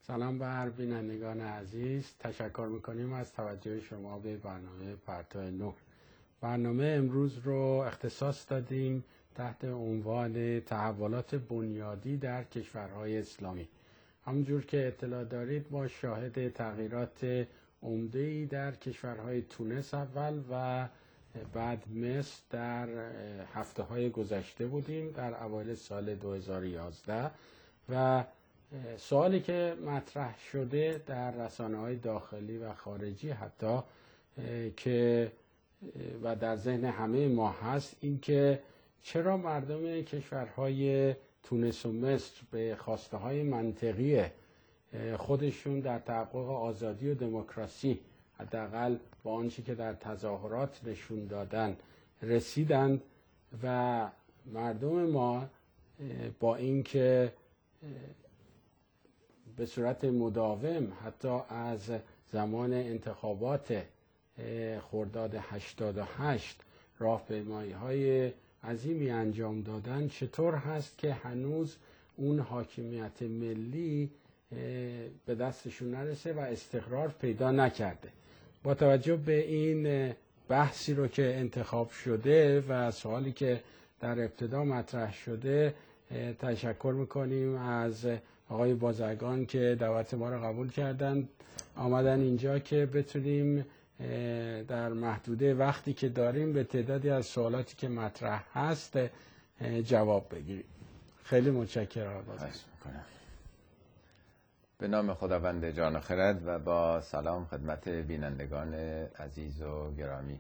سلام بر بینندگان عزیز، تشکر میکنیم از توجه شما به برنامه پرتو نور. برنامه امروز رو اختصاص دادیم تحت عنوان تحولات بنیادی در کشورهای اسلامی. همونجور که اطلاع دارید ما شاهد تغییرات عمده‌ای در کشورهای تونس اول و بعد مصر در هفته‌های گذشته بودیم در اوایل سال 2011 و سوالی که مطرح شده در رسانه‌های داخلی و خارجی حتی که و در ذهن همه ما هست این که چرا مردم کشورهای تونس و مصر به خواسته‌های منطقی خودشون در تحقق آزادی و دموکراسی حداقل با آنچه که در تظاهرات نشون دادن رسیدند و مردم ما با اینکه به صورت مداوم حتی از زمان انتخابات خرداد 88 راهپیمایی‌های عظیمی انجام دادن، چطور هست که هنوز اون حاکمیت ملی به دستشون نرسه و استقرار پیدا نکرده. با توجه به این بحثی رو که انتخاب شده و سوالی که در ابتدا مطرح شده، تشکر میکنیم از آقای بازرگان که دعوت ما رو قبول کردن آمدن اینجا که بتونیم در محدوده وقتی که داریم به تعدادی از سوالاتی که مطرح هست جواب بگیریم. خیلی متشکرم. به نام خداوند جان و خرد و با سلام خدمت بینندگان عزیز و گرامی.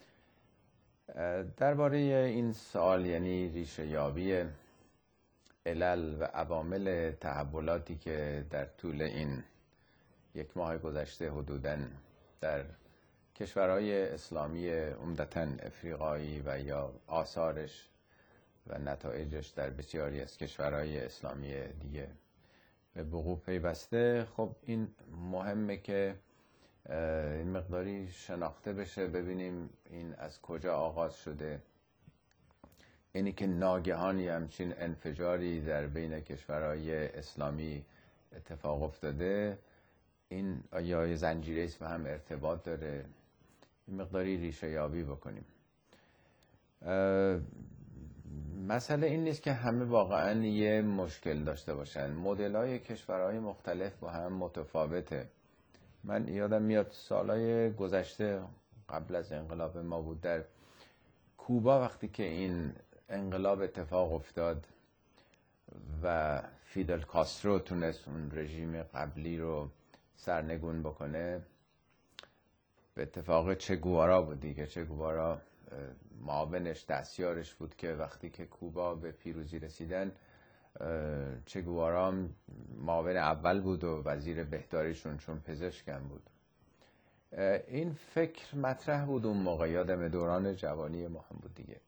درباره این سوال، یعنی ریشه یابی علل و عوامل تحولاتی که در طول این یک ماه گذشته حدوداً در کشورهای اسلامی عمدتاً افریقایی و یا آثارش و نتایجش در بسیاری از کشورهای اسلامی دیگه به وقوع پیوسته، خب این مهمه که این مقداری شناخته بشه، ببینیم این از کجا آغاز شده. اینی که ناگهانی همچین انفجاری در بین کشورهای اسلامی اتفاق افتاده، این آیا زنجیره است و هم ارتباط داره؟ این مقداری ریشه یابی بکنیم. مسئله این نیست که همه واقعا یه مشکل داشته باشن. مدل‌های کشورهای مختلف با هم متفاوته. من یادم میاد سالهای گذشته قبل از انقلاب ما بود، در کوبا وقتی که این انقلاب اتفاق افتاد و فیدل کاسترو تونست اون رژیم قبلی رو سرنگون بکنه، به اتفاق چه گوارا بود دیگه. چه گوارا معاونش، دستیارش بود که وقتی که کوبا به پیروزی رسیدن، چه گوارا معاون اول بود و وزیر بهداریشون، چون پزشکم بود. این فکر مطرح بود اون موقع، یادم دوران جوانی ما هم بود دیگه،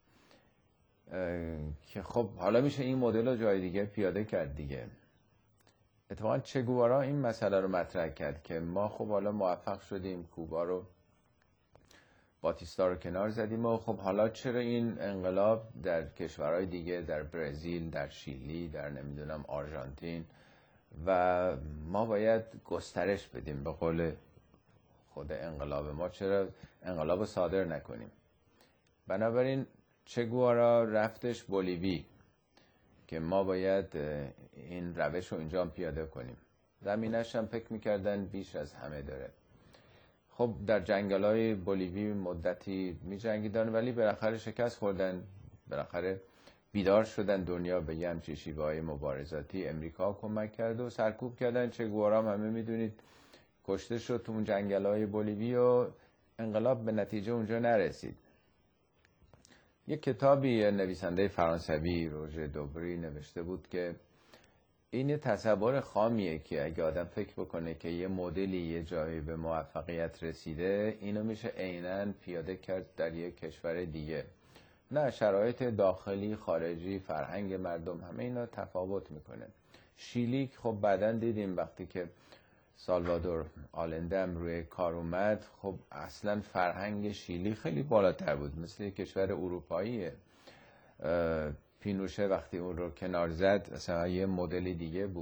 که خب حالا میشه این مدل رو جای دیگه پیاده کرد دیگه. اتفاقا چه گوارا این مسئله رو مطرح کرد که ما خب حالا موفق شدیم کوبا رو، باتیستا رو کنار زدیم و خب حالا چرا این انقلاب در کشورهای دیگه، در برزیل، در شیلی، در نمیدونم آرژانتین، و ما باید گسترش بدیم. به قول خود انقلاب ما چرا انقلاب رو صادر نکنیم؟ بنابراین چه گوارا رفتش بولیوی که ما باید این روش رو اینجا پیاده کنیم. زمینش هم فکر میکردن بیش از همه داره. خب در جنگل‌های بولیوی مدتی می‌جنگیدن ولی بالاخره شکست خوردن، بالاخره بیدار شدن دنیا به یه همچین شیوه‌های مبارزاتی. امریکا کمک کرد و سرکوب کردن. چه گوارا همه میدونید کشته شد تو اون جنگل‌های بولیوی و انقلاب به نتیجه اونجا نرسید. یک کتابی نویسنده فرانسوی روژه دوبری نوشته بود که این تصور خامیه که اگه آدم فکر بکنه که یه مدلی یه جایی به موفقیت رسیده، اینو میشه عیناً پیاده کرد در یه کشور دیگه. نه، شرایط داخلی، خارجی، فرهنگ مردم، همه اینا تفاوت میکنه. شیلی خب بعداً دیدیم وقتی که سالوادور آلندم روی کار اومد، خب اصلاً فرهنگ شیلی خیلی بالاتر بود، مثل یک کشور اروپاییه. پینوشه وقتی اون رو کنار زد اصلا یه مدل دیگه بود.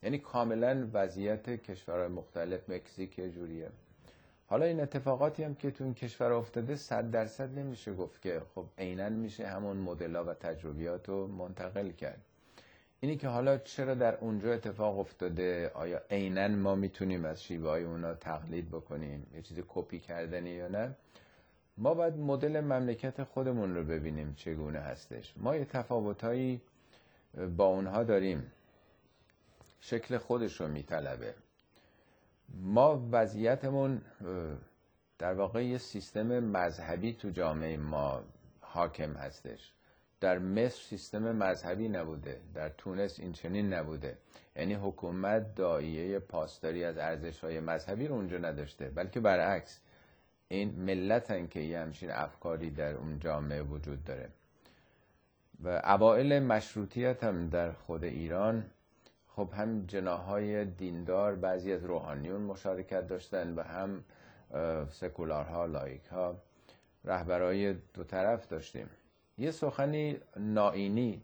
یعنی کاملا وضعیت کشورهای مختلف، مکزیک یه جوریه. حالا این اتفاقاتی هم که تو این کشور افتاده 100% نمیشه گفت که خب عیناً میشه همون مدل‌ها و تجربیات رو منتقل کرد. اینی که حالا چرا در اونجا اتفاق افتاده، آیا عیناً ما میتونیم از شیوه‌های اونا تقلید بکنیم، یه چیز کپی کردنی یا نه، ما باید مدل مملکت خودمون رو ببینیم چگونه هستش. ما یه تفاوتایی با اونها داریم، شکل خودش رو میطلبه. ما وضعیتمون در واقع یه سیستم مذهبی تو جامعه ما حاکم هستش. در مصر سیستم مذهبی نبوده، در تونس این چنین نبوده، یعنی حکومت داعیه پاسداری از ارزش‌های مذهبی رو اونجا نداشته، بلکه برعکس این ملتن که یه همچین افکاری در اون جامعه وجود داره. و اوائل مشروطیت هم در خود ایران خب هم جناح‌های دیندار، بعضی از روحانیون مشارکت داشتن و هم سکولارها، لایک‌ها، رهبرای دو طرف داشتیم. یه سخنی نائینی،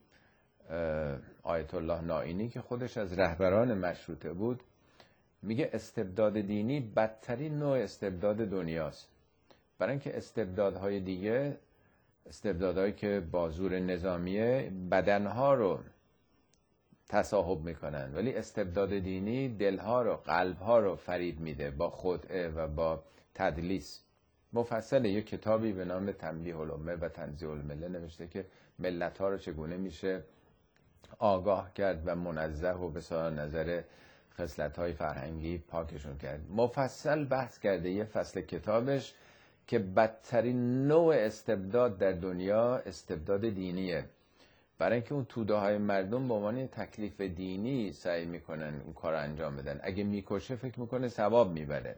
آیت الله نائینی که خودش از رهبران مشروطه بود، میگه استبداد دینی بدترین نوع استبداد دنیاست. برای اینکه استبدادهای دیگه، استبدادهایی که با زور نظامیه بدنها رو تصاحب میکنن، ولی استبداد دینی دلها رو، قلبها رو فریب میده با خدعه و با تدلیس. مفصل یک کتابی به نام تنبیه الامه و تنزیه المله نوشته که ملت‌ها رو چگونه میشه آگاه کرد و منزه و به صلاح نظر خصلت‌های فرهنگی پاکشون کرد. مفصل بحث کرده یه فصل کتابش که بدترین نوع استبداد در دنیا استبداد دینیه. برای اینکه اون توده‌های مردم به عنوان تکلیف دینی سعی میکنن اون کار انجام بدن. اگه میکشه فکر میکنه ثواب میبره.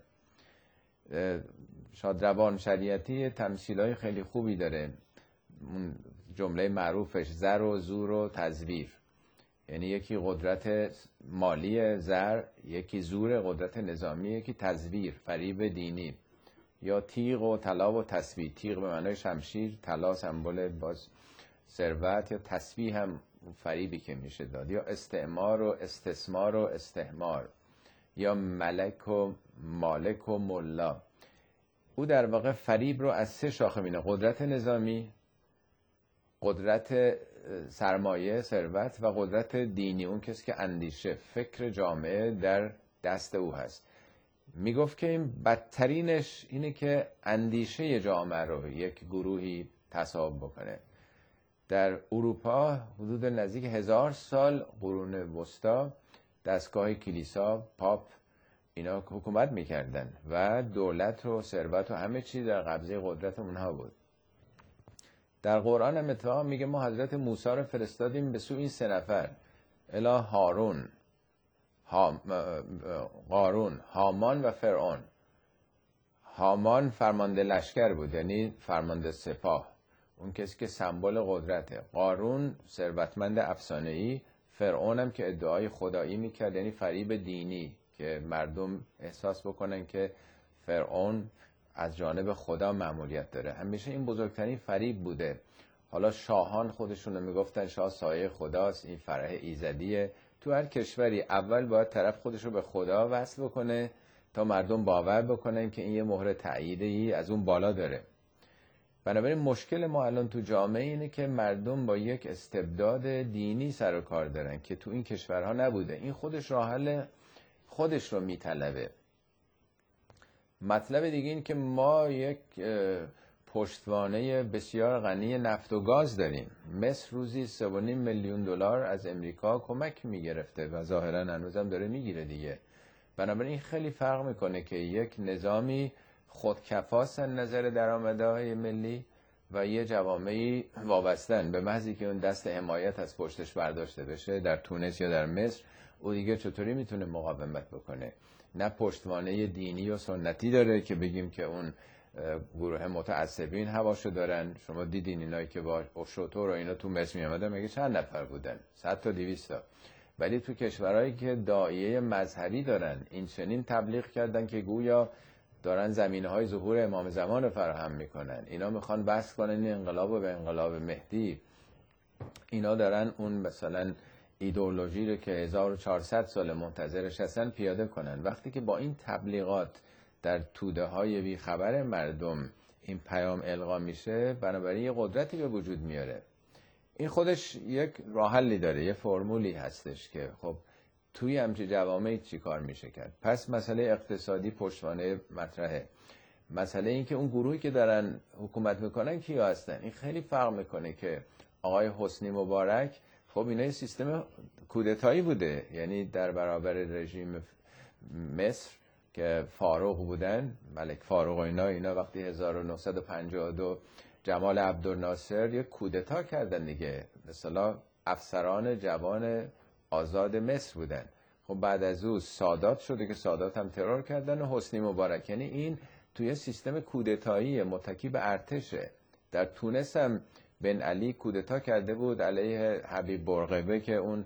شادروان شریعتی تمثیلای خیلی خوبی داره. اون جمله معروفش زر و زور و تزویر، یعنی یکی قدرت مالی زر، یکی زور قدرت نظامی، یکی تزویر فریب دینی. یا تیغ و طلا و تسبیح، تیغ به معنای شمشیر، طلا سمبل باز ثروت، یا تسبیح هم فریبی که میشه داد، یا استعمار و استثمار و استحمار، یا ملک و مالک و ملا. او در واقع فریب رو از 3 شاخه مینه: قدرت نظامی، قدرت سرمایه ثروت و قدرت دینی، اون کسی که اندیشه فکر جامعه در دست او هست. میگفت که این بدترینش اینه که اندیشه جامعه رو یک گروهی تصاحب بکنه. در اروپا حدود نزدیک 1000 سال قرون وسطا دستگاه کلیسا، پاپ، اینا حکومت میکردن و دولت و ثروت و همه چی در قبضه قدرت اونها بود. در قرآن هم اتفاقا میگه ما حضرت موسی رو فرستادیم به سوی این 3 نفر: الی هارون، قارون، هامان و فرعون. هامان فرمانده لشکر بود، یعنی فرمانده سپاه، اون کسی که سمبل قدرته. قارون ثروتمند افسانه‌ای. فرعون هم که ادعای خدایی میکرد، یعنی فریب دینی که مردم احساس بکنن که فرعون از جانب خدا مأموریت داره. همیشه این بزرگترین فریب بوده. حالا شاهان خودشون رو میگفتن شاه سایه خداست، این فرح ایزدیه. تو هر کشوری اول باید طرف خودش رو به خدا وصل بکنه تا مردم باور بکنن که این یه مهر تأییدی از اون بالا داره. بنابراین مشکل ما الان تو جامعه اینه که مردم با یک استبداد دینی سر و کار دارن که تو این کشورها نبوده. این خودش راه حل خودش رو میطلبه. مطلب دیگه این که ما یک پشتوانه بسیار غنی نفت و گاز داریم. مصر روزی 3.5 میلیون دلار از امریکا کمک میگرفته و ظاهرا هنوزم داره میگیره دیگه. بنابراین این خیلی فرق میکنه که یک نظامی خودکفاست از نظر درآمدهای ملی و یه جوامعی وابستن به محضی که اون دست حمایت از پشتش برداشته بشه در تونس یا در مصر، او دیگه چطوری میتونه مقاومت بکنه؟ نه پشتوانه دینی و سنتی داره که بگیم که اون گروه متعصبین هواشو دارن. شما دیدین اینایی که با شطور و اینا تو مصر میامدن مگه چند نفر بودن؟ 100 تا 200 تا. ولی تو کشورهایی که داعیه مذهبی دارن این چنین تبلیغ کردن که گویا دارن زمینه‌های ظهور امام زمان رو فراهم میکنن. اینا میخوان بحث کنن این انقلاب و به انقلاب مهدی. اینا دارن اون مثلا ایدئولوژی رو که 1400 سال منتظرش هستن پیاده کنن. وقتی که با این تبلیغات در توده های بیخبر مردم این پیام القا میشه، بنابراین یه قدرتی به وجود میاره. این خودش یک راه حلی داره، یه فرمولی هستش که خب توی همچین جوامعی چی کار میشه کرد. پس مسئله اقتصادی پشتوانه مطرحه. مسئله این که اون گروهی که دارن حکومت میکنن کیا هستن. این خیلی فرق میکنه که آقای حسنی مبارک، خب اینا یه سیستم کودتایی بوده، یعنی در برابر رژیم مصر که فاروق بودن، ملک فاروق و اینا وقتی 1952 جمال عبدالناصر یک کودتا کردن دیگه، مثلا افسران جوان آزاد مصر بودن. خب بعد از او سادات شده که سادات هم ترور کردن و حسنی مبارک، یعنی این توی سیستم کودتایی متکی به ارتشه. در تونس هم بن علی کودتا کرده بود علیه حبیب بورقیبه که اون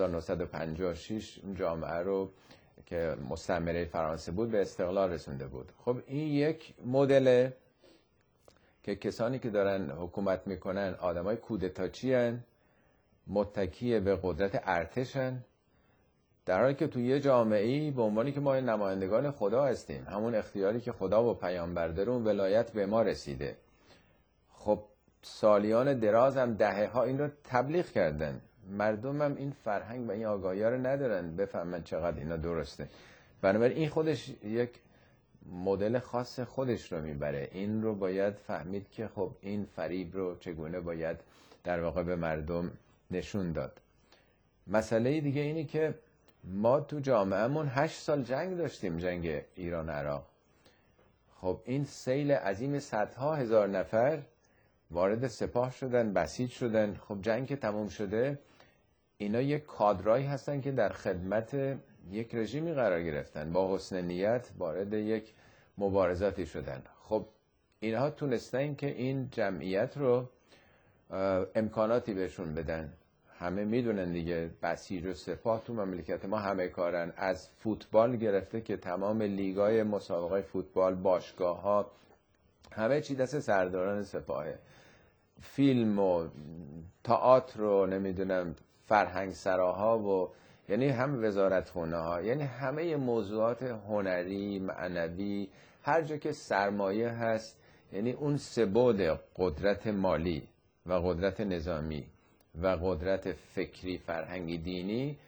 1956 جامعه رو که مستعمره فرانسه بود به استقلال رسونده بود. خب این یک مدل که کسانی که دارن حکومت میکنن آدمای کودتاچی هن، متکی به قدرت ارتشن، در حالی که توی یه جامعه‌ای به عنوانی که ما نمایندگان خدا هستیم، همون اختیاری که خدا و پیامبر داره، اون ولایت به ما رسیده. خب سالیان دراز هم دهه‌ها این رو تبلیغ کردن، مردم هم این فرهنگ و این آگاهی رو ندارن بفهمن چقدر اینا درسته. بنابراین این خودش یک مدل خاص خودش رو میبره. این رو باید فهمید که خب این فریب رو چگونه باید در واقع به مردم نشون داد. مسئله دیگه اینی که ما تو جامعهمون 8 سال جنگ داشتیم، جنگ ایران عراق. خب این سیل عظیم صدها هزار نفر وارد سپاه شدن، بسیج شدن. خب جنگ که تموم شده، اینا یک کادرایی هستن که در خدمت یک رژیمی قرار گرفتن، با حسن نیت وارد یک مبارزاتی شدن. خب اینها تونستن که این جمعیت رو امکاناتی بهشون بدن. همه میدونن دیگه بسیج و سپاه تو مملکت ما همه کارن، از فوتبال گرفته که تمام لیگای مسابقه فوتبال، باشگاه ها، همه چی دست سرداران سپاهه. فیلم و تئاتر و نمیدونم فرهنگ سراها و یعنی هم وزارتخونه ها، یعنی همه موضوعات هنری، معنوی، هر جا که سرمایه هست، یعنی اون سه بعد قدرت مالی و قدرت نظامی و قدرت فکری فرهنگی دینی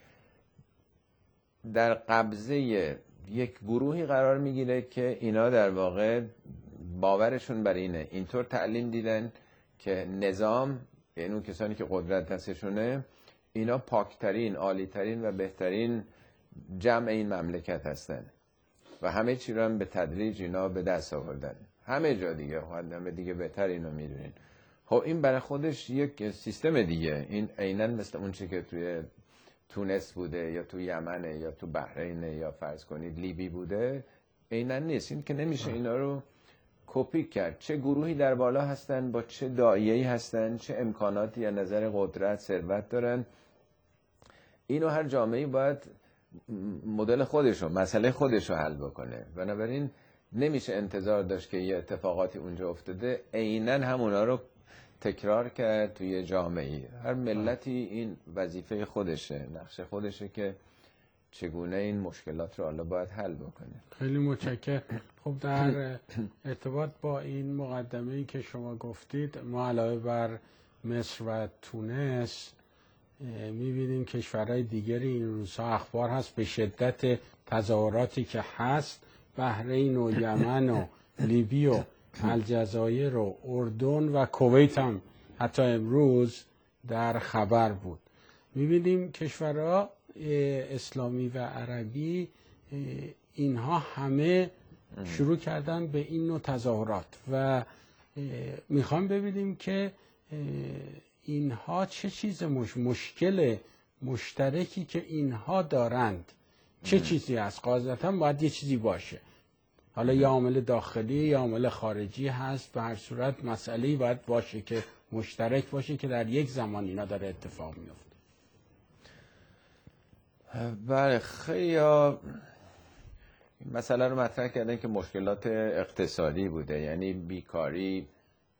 در قبضه یک گروهی قرار میگیره که اینا در واقع باورشون بر اینه، اینطور تعلیم دیدن که نظام، یعنی اون کسانی که قدرت دستشونه، اینا پاکترین، عالیترین و بهترین جمع این مملکت هستن و همه چی رو هم به تدریج اینا به دست آوردن. همه جا دیگه همه دیگه بهتر اینو میدونین. خب این برای خودش یک سیستم دیگه. این عیناً مثل اون چی که توی تونس بوده یا توی یمن یا تو بحرین یا فرض کنید لیبی بوده، عیناً نیست. این که نمیشه اینا رو کپی کرد. چه گروهی در بالا هستن، با چه داعیه‌ای هستن، چه امکاناتی از نظر قدرت، ثروت دارن، اینو هر جامعه‌ای باید مدل خودشو، مسئله خودشو حل بکنه. بنابراین نمیشه انتظار داشت که یه اتفاقاتی اونجا افتاده عیناً همونا رو تکرار کرد توی جامعه‌ای. هر ملتی این وظیفه خودشه، نقش خودشه که چگونه این مشکلات رو حالا باید حل بکنه. خیلی متشکرم. خب در ارتباط با این مقدمه‌ای که شما گفتید، ما علاوه بر مصر و تونس می‌بینیم کشورهای دیگری این روزها اخبار هست به شدت تظاهراتی که هست، بحرین و یمن و لیبی و الجزایر و اردن و کویت هم حتی امروز در خبر بود. می‌بینیم کشورها اسلامی و عربی اینها همه شروع کردن به این نوع تظاهرات و میخوام ببینیم که اینها چه چیز مشکل مشترکی که اینها دارند چه چیزی هست. قاعدتاً باید یه چیزی باشه، حالا یا عامل داخلی یا عامل خارجی هست، به هر صورت مسئله‌ای باید باشه که مشترک باشه که در یک زمان اینا داره اتفاق میفته. بله، خیلی ها مسئله رو مطرح کردن که مشکلات اقتصادی بوده، یعنی بیکاری،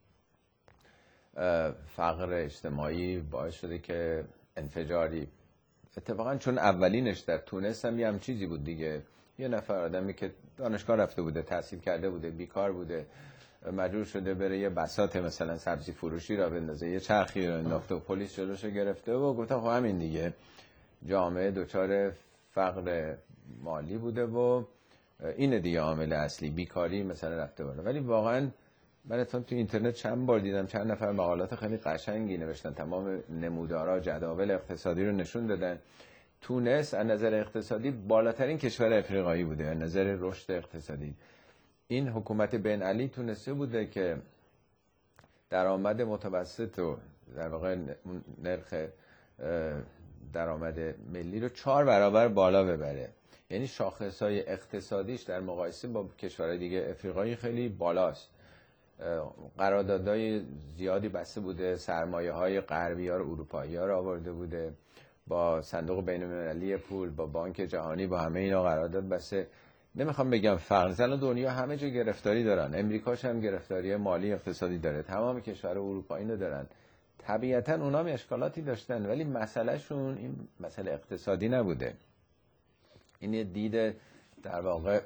فقر اجتماعی باعث شده که انفجاری اتفاقا چون اولینش در تونس هم یه هم چیزی بود دیگه، یه نفر آدمی که دانشگاه رفته بوده، تحصیل کرده بوده، بیکار بوده، مجبور شده بره یه بساط مثلا سبزی فروشی را بندازه، یه چرخی را انداخته و پلیس جلوشو گرفته و گفت خب همین دیگه، جامعه دچار فقر مالی بوده و اینه دیگه عامل اصلی، بیکاری مثلا رفته بالا. ولی واقعا من اتفاقا تو اینترنت چند بار دیدم چند نفر مقالات خیلی قشنگی نوشتن، تمام نمودارها، جداول اقتصادی رو نشون دادن. تونس از نظر اقتصادی بالاترین کشور افریقایی بوده از نظر رشد اقتصادی. این حکومت بن علی تونسته بوده که درآمد متوسط و در واقع نرخ درآمد ملی رو 4 برابر بالا ببره. یعنی شاخصهای اقتصادیش در مقایسه با کشورهای دیگه افریقایی خیلی بالاست. قراردادهای زیادی بسته بوده، سرمایه‌های غربی‌ها رو اروپایی‌ها رو آورده بوده، با صندوق بین‌المللی پول، با بانک جهانی، با همه اینا قرارداد بسته. نمیخوام بگم فقر، زن دنیا همه جا گرفتاری دارن، امریکاش هم گرفتاری مالی اقتصادی داره، تمام کشور اروپا اینو دارن. طبیعتا اونا هم اشکالاتی داشتن، ولی مسئلهشون این مسئله اقتصادی نبوده. این یه دید در واقع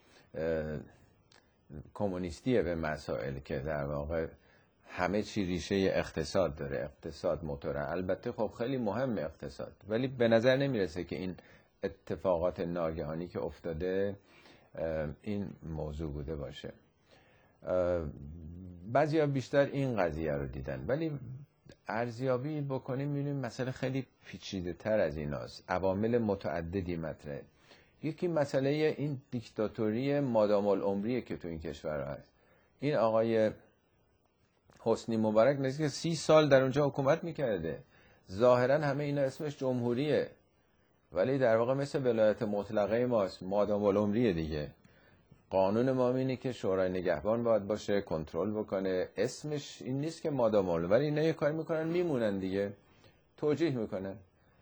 کمونیستیه به مسائل که در واقع همه چی ریشه اقتصاد داره، اقتصاد موتوره. البته خب خیلی مهم اقتصاد، ولی به نظر نمیرسه که این اتفاقات ناگهانی که افتاده این موضوع بوده باشه. بعضیا بیشتر این قضیه رو دیدن، ولی ارزیابی بکنیم می‌بینیم مسئله خیلی پیچیده تر از ایناست. عوامل متعددی مطرحه. یکی مسئله این دیکتاتوری مادام العمریه که تو این کشور هست. این آقای حسنی مبارک نزدیک 30 سال در اونجا حکومت میکرده. ظاهرا همه اینا اسمش جمهوریه، ولی در واقع مثل ولایت مطلقه ماست، مادام العمریه دیگه. قانون ما اینه که شورای نگهبان باید باشه، کنترل بکنه. اسمش این نیست که مادام العمری، ولی اینا یه کاری میکنن میمونن دیگه، توجیه میکنن.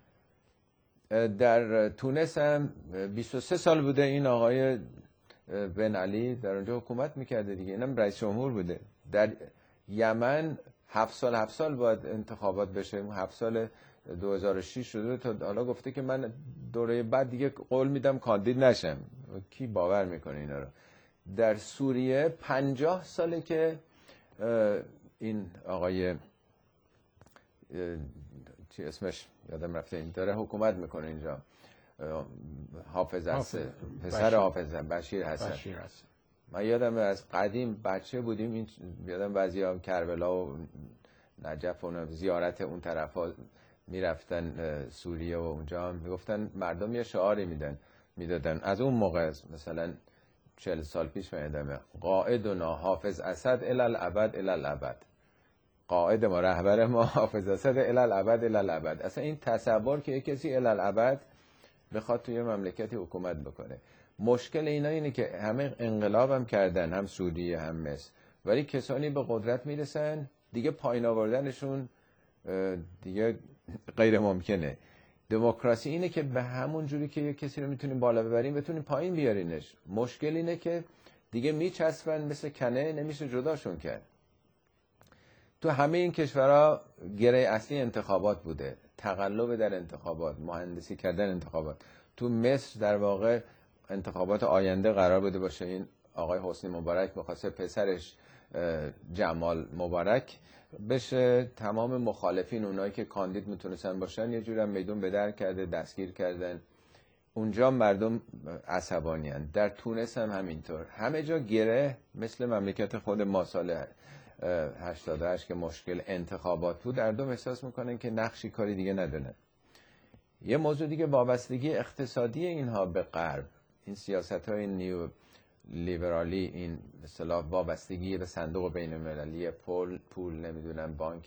در تونس هم 23 سال بوده این آقای بن علی در اونجا حکومت میکرده دیگه، اینم رئیس جمهور بوده. در یمن 7 سال باید انتخابات بشه، 7 سال 2006 شده تا حالا گفته که من دوره بعد دیگه قول میدم کاندید نشم. کی باور میکنه اینا رو؟ در سوریه 50 ساله که این آقای چی اسمش یادم رفته، این داره حکومت میکنه اینجا، حافظ هست، پسر حافظ بشیر حسن. من یادم از قدیم بچه بودیم، این یادم بعضی هم کربلا و نجف و زیارت اون طرف ها میرفتن سوریه و اونجا هم میگفتن مردم یه شعاری میدادن از اون موقع، مثلا 40 سال پیش میدم قائدنا حافظ اسد الالعبد الالعبد، قائد ما، رهبر ما حافظ اسد الالعبد الالعبد. اصلا این تصور که یک کسی الالعبد بخواد توی مملکتی حکومت بکنه. مشکل اینا اینه که همه انقلاب هم کردن، هم سوریه هم مصر، ولی کسانی به قدرت میرسن دیگه پایین آوردنشون دیگه غیر ممکنه. دموکراسی اینه که به همون جوری که یک کسی رو میتونیم بالا ببریم بتونیم پایین بیارینش. مشکل اینه که دیگه میچسبن مثل کنه، نمیشه جداشون کرد. تو همه این کشورها گره اصلی انتخابات بوده، تقلب در انتخابات، مهندسی کردن انتخابات. تو مصر در واقع انتخابات آینده قرار بوده باشه، این آقای حسنی مبارک می‌خواسته پسرش جمال مبارک بشه. تمام مخالفین، اونایی که کاندید میتونستن باشن، یه جوری میدون به در کرده، دستگیر کردن. اونجا مردم عصبانی هستند. در تونس هم همینطور. همه جا گره، مثل مملکت خود ما سال 88 که مشکل انتخابات بود، مردم احساس میکنن که نقشی کاری دیگه ندارن. یه موضوع دیگه وابستگی اقتصادی اینها به غرب، این سیاست‌های نیو لیبرالی، این به اصطلاح وابستگی به صندوق بین‌المللی پول نمیدونم بانک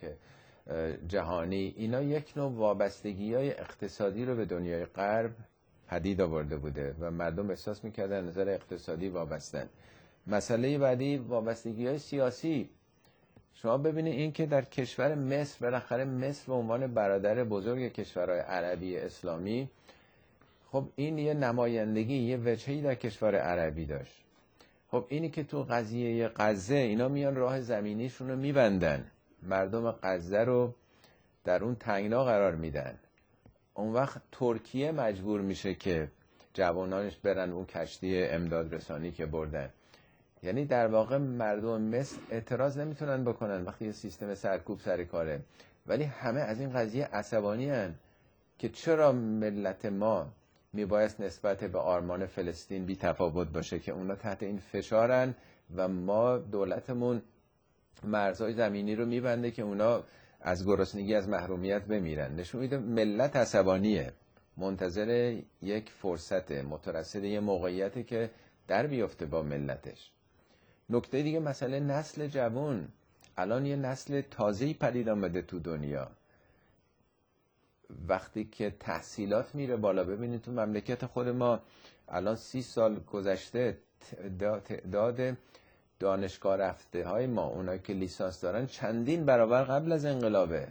جهانی، اینا یک نوع وابستگی‌های اقتصادی رو به دنیای غرب پدید آورده بوده و مردم احساس می‌کردن نظر اقتصادی وابستن. مسئله بعدی وابستگی‌های سیاسی. شما ببینید این که در کشور مصر، بالاخره مصر به عنوان برادر بزرگ کشورهای عربی اسلامی، خب این یه نمایندگی، یه وجهی در کشور عربی داشت. خب اینی که تو قضیه غزه اینا میان راه زمینیشون رو میبندن، مردم غزه رو در اون تنگنا قرار میدن. اون وقت ترکیه مجبور میشه که جوانانش برن اون کشتی امداد رسانی که بردن. یعنی در واقع مردم مصر اعتراض نمیتونن بکنن وقتی یه سیستم سرکوب سر کاره، ولی همه از این قضیه عصبانی هن که چرا ملت ما میبایست نسبت به آرمان فلسطین بی تفاوت باشه که اونا تحت این فشارن و ما دولتمون مرزهای زمینی رو میبنده که اونا از گرسنگی از محرومیت بمیرن. نشون میده ملت عصبانیه، منتظر یک فرصت، مترصد یه موقعیتی که در بیفته با ملتش. نکته دیگه مسئله نسل جوان. الان یه نسل تازه‌ای پدید آمده تو دنیا. وقتی که تحصیلات میره بالا، ببینید تو مملکت خود ما الان 30 سال گذشته تعداد دانشگاه رفته های ما، اونایی که لیسانس دارن، چندین برابر قبل از انقلابه.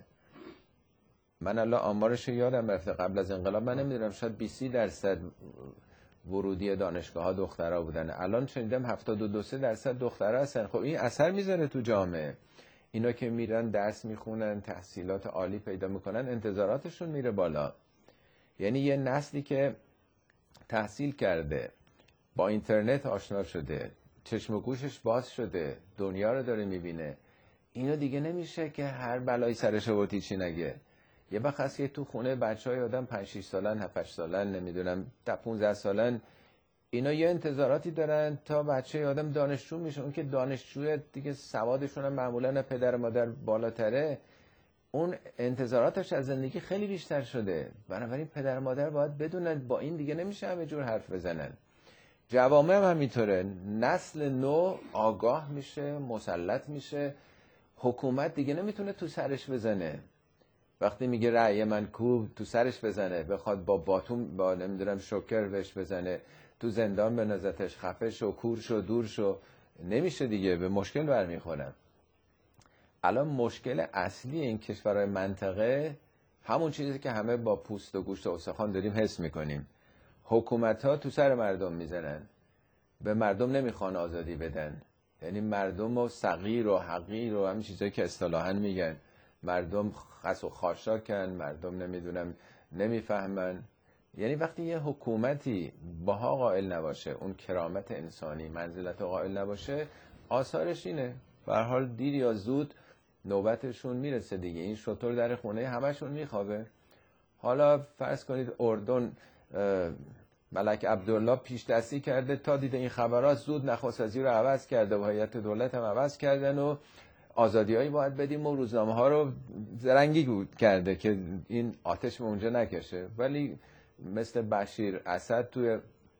من الان آمارش یادم رفته، قبل از انقلاب من نمیدونم شاید 20% ورودی دانشگاه ها دخترها بودن، الان شنیدم 72% دخترها هستن. خب این اثر میذاره تو جامعه. اینا که میرن درس میخونن، تحصیلات عالی پیدا میکنن، انتظاراتشون میره بالا. یعنی یه نسلی که تحصیل کرده، با اینترنت آشنا شده، چشم و گوشش باز شده، دنیا رو داره میبینه، اینا دیگه نمیشه که هر بلایی سرش آورد چی نگه. یه وقت هست که تو خونه بچهای آدم 5-6 سالن، 7-8 سالن، نمیدونم 15 سالن، اینا یه انتظاراتی دارن تا بچه آدم دانشجو میشه. اون که دانشجوی دیگه سوادشون هم معمولا پدر مادر بالاتره، اون انتظاراتش از زندگی خیلی بیشتر شده. بنابراین پدر مادر باید بدونن با این دیگه نمیشه همه جور حرف بزنن. جوامع هم همینطوره، نسل نو آگاه میشه، مسلط میشه، حکومت دیگه نمیتونه تو سرش بزنه. وقتی میگه رأی من کو، تو سرش بزنه، بخواد با باتوم با نمیدونم شوکر بهش بزنه، تو زندان بنازتش، خفه شو، کور شو، دور شو، نمیشه دیگه، به مشکل برمیخورن. الان مشکل اصلی این کشورهای منطقه همون چیزی که همه با پوست و گوشت و استخوان داریم حس میکنیم. حکومت‌ها تو سر مردم میزنن، به مردم نمیخوان آزادی بدن. یعنی مردم رو صغیر و حقیر و همین چیزایی که اصطلاحاً میگن، مردم خس و خاشاکن، مردم نمیدونم نمیفهمن. یعنی وقتی یه حکومتی باها قائل نباشه، اون کرامت انسانی، منزلت قائل نباشه، آثارش اینه به هر حال دیر یا زود نوبتشون میرسه دیگه. این شطور در خونه همشون میخوابه. حالا فرض کنید اردن ملک عبدالله پیش دستی کرده، تا دیده این خبرات زود نخست وزیر رو عوض کرده و هیئت دولت هم عوض کردن و آزادی‌هایی باید بدیم و روزنامه ها رو زرنگی کرده که این آتش به اونجا نکشه. ولی مثل بشیر اسد توی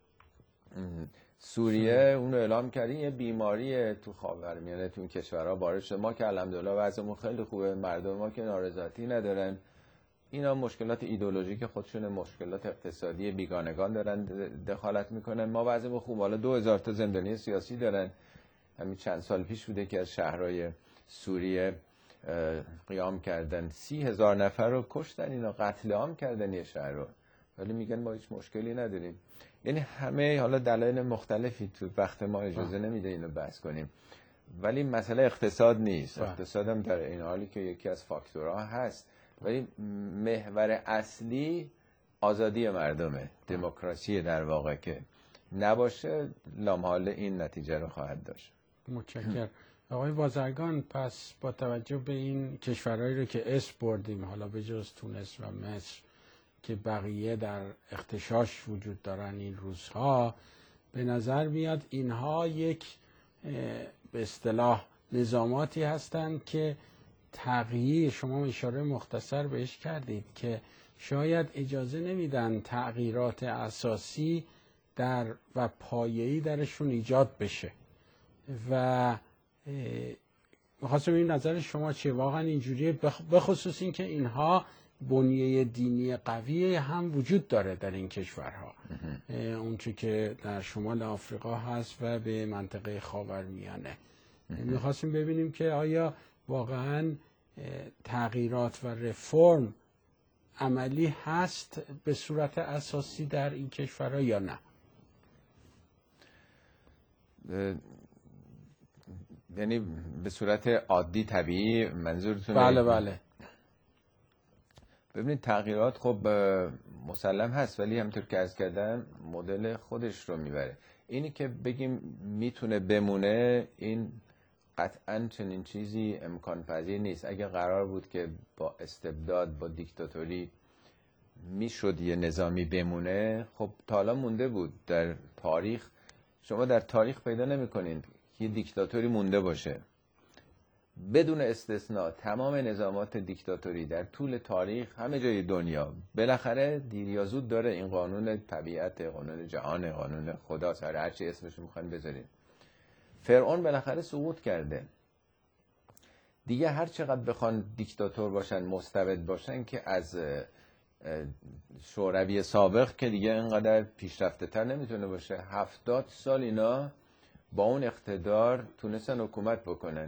سوریه اونو اعلام کردین یه بیماری تو خاورمیانه تو این کشورها وارد شده. ما که الحمدلله وضعمون خیلی خوبه، مردم ما که نارضایتی ندارن. اینا مشکلات ایدئولوژیک خودشون، مشکلات اقتصادی بیگانگان دارن دخالت میکنن. ما وضعمون خوبه. حالا 2000 تا زندانی سیاسی دارن. همین چند سال پیش بوده که از شهرهای سوریه قیام کردن، 30,000 نفر رو کشتن، اینا قتل عام کردن یه شهر رو، ولی میگن ما هیچ مشکلی نداریم. یعنی همه حالا دلایل مختلفی تو وقت ما اجازه نمیده اینو بحث کنیم، ولی مسئله اقتصاد نیست. اقتصاد هم در این حالی که یکی از فاکتورها هست، ولی محور اصلی آزادی مردمه، دموکراسی در واقع که نباشه لامحاله این نتیجه رو خواهد داشت. متشکرم. آقای بازرگان، پس با توجه به این کشورهایی رو که اسم بردیم، حالا به جز تونس و مصر که بقیه در اختشاش وجود دارن این روزها، به نظر میاد اینها یک به اصطلاح نظاماتی هستند که تغییر، شما اشاره مختصر بهش کردید که شاید اجازه نمیدن تغییرات اساسی در و پایه‌ای درشون ایجاد بشه. و می‌خواستم این نظر شما چیه؟ واقعا اینجوریه؟ بخصوص این که اینها بنیه دینی قوی هم وجود داره در این کشورها، اونچه که در شمال آفریقا هست و به منطقه خاورمیانه. می‌خواستیم ببینیم که آیا واقعا تغییرات و رفرم عملی هست به صورت اساسی در این کشورها یا نه؟ یعنی به صورت عادی طبیعی منظورتونه؟ بله. ببینید تغییرات خب مسلم هست، ولی همونطور که عرض کردم مدل خودش رو میبره. اینی که بگیم میتونه بمونه، این قطعا چنین چیزی امکان پذیر نیست. اگه قرار بود که با استبداد، با دیکتاتوری میشد یه نظامی بمونه، خب تا حالا مونده بود. در تاریخ شما در تاریخ پیدا نمی‌کنید که دیکتاتوری مونده باشه. بدون استثناء تمام نظامات دیکتاتوری در طول تاریخ همه جای دنیا بالاخره دیر یا زود داره، این قانون طبیعت، قانون جهان، قانون خدا، هر چی اسمش رو میخواین بذارید. فرعون بالاخره سقوط کرده. دیگه هر چقدر بخوان دیکتاتور باشن، مستبد باشن، که از شوروی سابق که دیگه اینقدر پیشرفته تر نمیتونه باشه. 70 سال اینا با اون اقتدار تونستن حکومت بکنن.